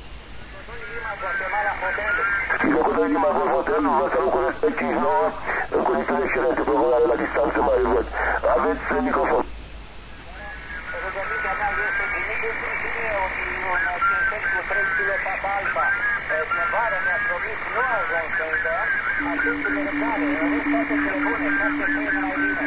Iveco doi Lima Golf Hotel, vă salut cu respect cinci nouă, în condiții excelente, pe valoare la distanță mare, văd. Aveți microfon. Rugămintea mea este trimiteți și mie un cincizeci cu trei kg Papa Alfa. Schimbarea mi-a promis, nu a ajuns încă, atunci de răbdare, aveți toate cele bune, toate cele mai bine.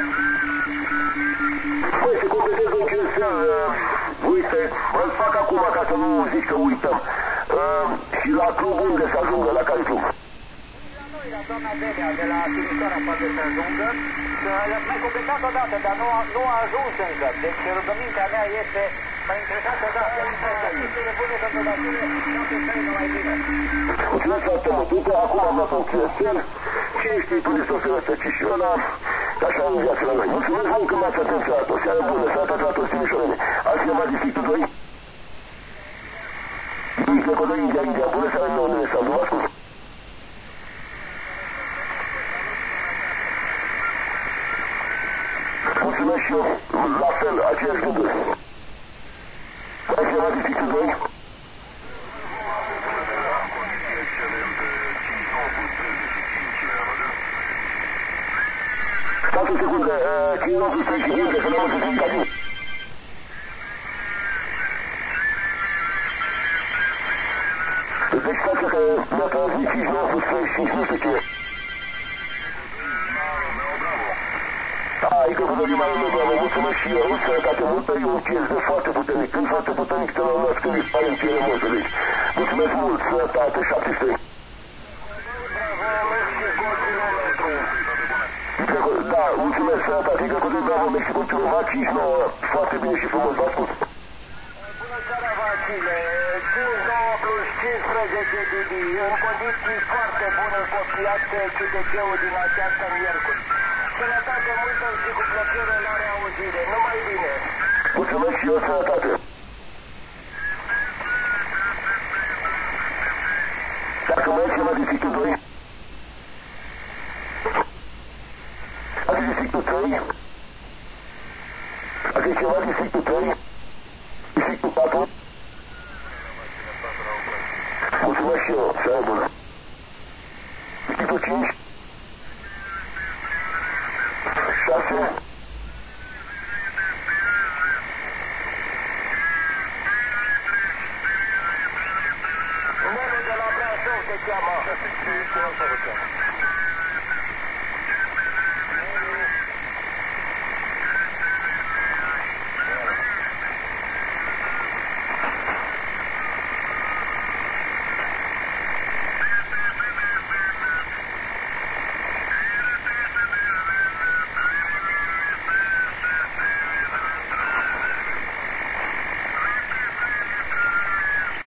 Păi, se completez un cinsel, uite, îl fac acum ca să nu zic că uităm. Și la club unde să ajungă, la care club? La doamna Delea, de la Timișoara poate să ajungă, că l-ați mai completat odată, dar nu a, nu a ajuns încă. Deci rugămintea mea este mai interesată odată. Cele bune pentru Vasile, șapte trei mai bine. Mulțumesc foarte mult. Uite, acum am luat un cinsel, cine știe până să o fie răstăci și ăla, așa în viața la noi. Mulțumesc mult că m-ați atenționat. O seară bună, sănătate la toți timișoreni. Altcineva districtul doi? Iveco doi India, India, bună seara, nouă, ne Sandu, vă ascult. Mulțumesc și eu, la fel, aceeași gânduri. Altcineva districtul doi? Stați o secundă, cinci nouă treizeci și cinci, că n-am înțeles ca timp. Deci stația care mi-a transmis cinci nouă treizeci și cinci, nu știu cine. Ai că văd Lima lui Bravo, mulțumesc și eu, sănătate multă, e un pies de foarte puternic, când foarte puternic te l-au luat, când îi pare în piele multă, deci mulțumesc mult, sănătate, șaptezeci și trei. Da, mulțumesc, sănătate, că cu Bravo, Mexico, Ciurova, cinci nouă, foarte bine și frumos, vă ascult. Bună seara, Vasile, cinci nouă plus cincisprezece Didi, în condiții foarte bune, copiat C D C-ul din această miercuri. Sănătate multă și cu plăcere la reauzire. Numai bine! Mulțumesc și eu, sănătate! Dacă mai e ceva districtul doi? Azi districtul trei? Azi ceva districtul trei? Districtul patru? Mulțumesc și eu, seara bună! Districtul cinci? șase? Numele de la Brașov te cheamă.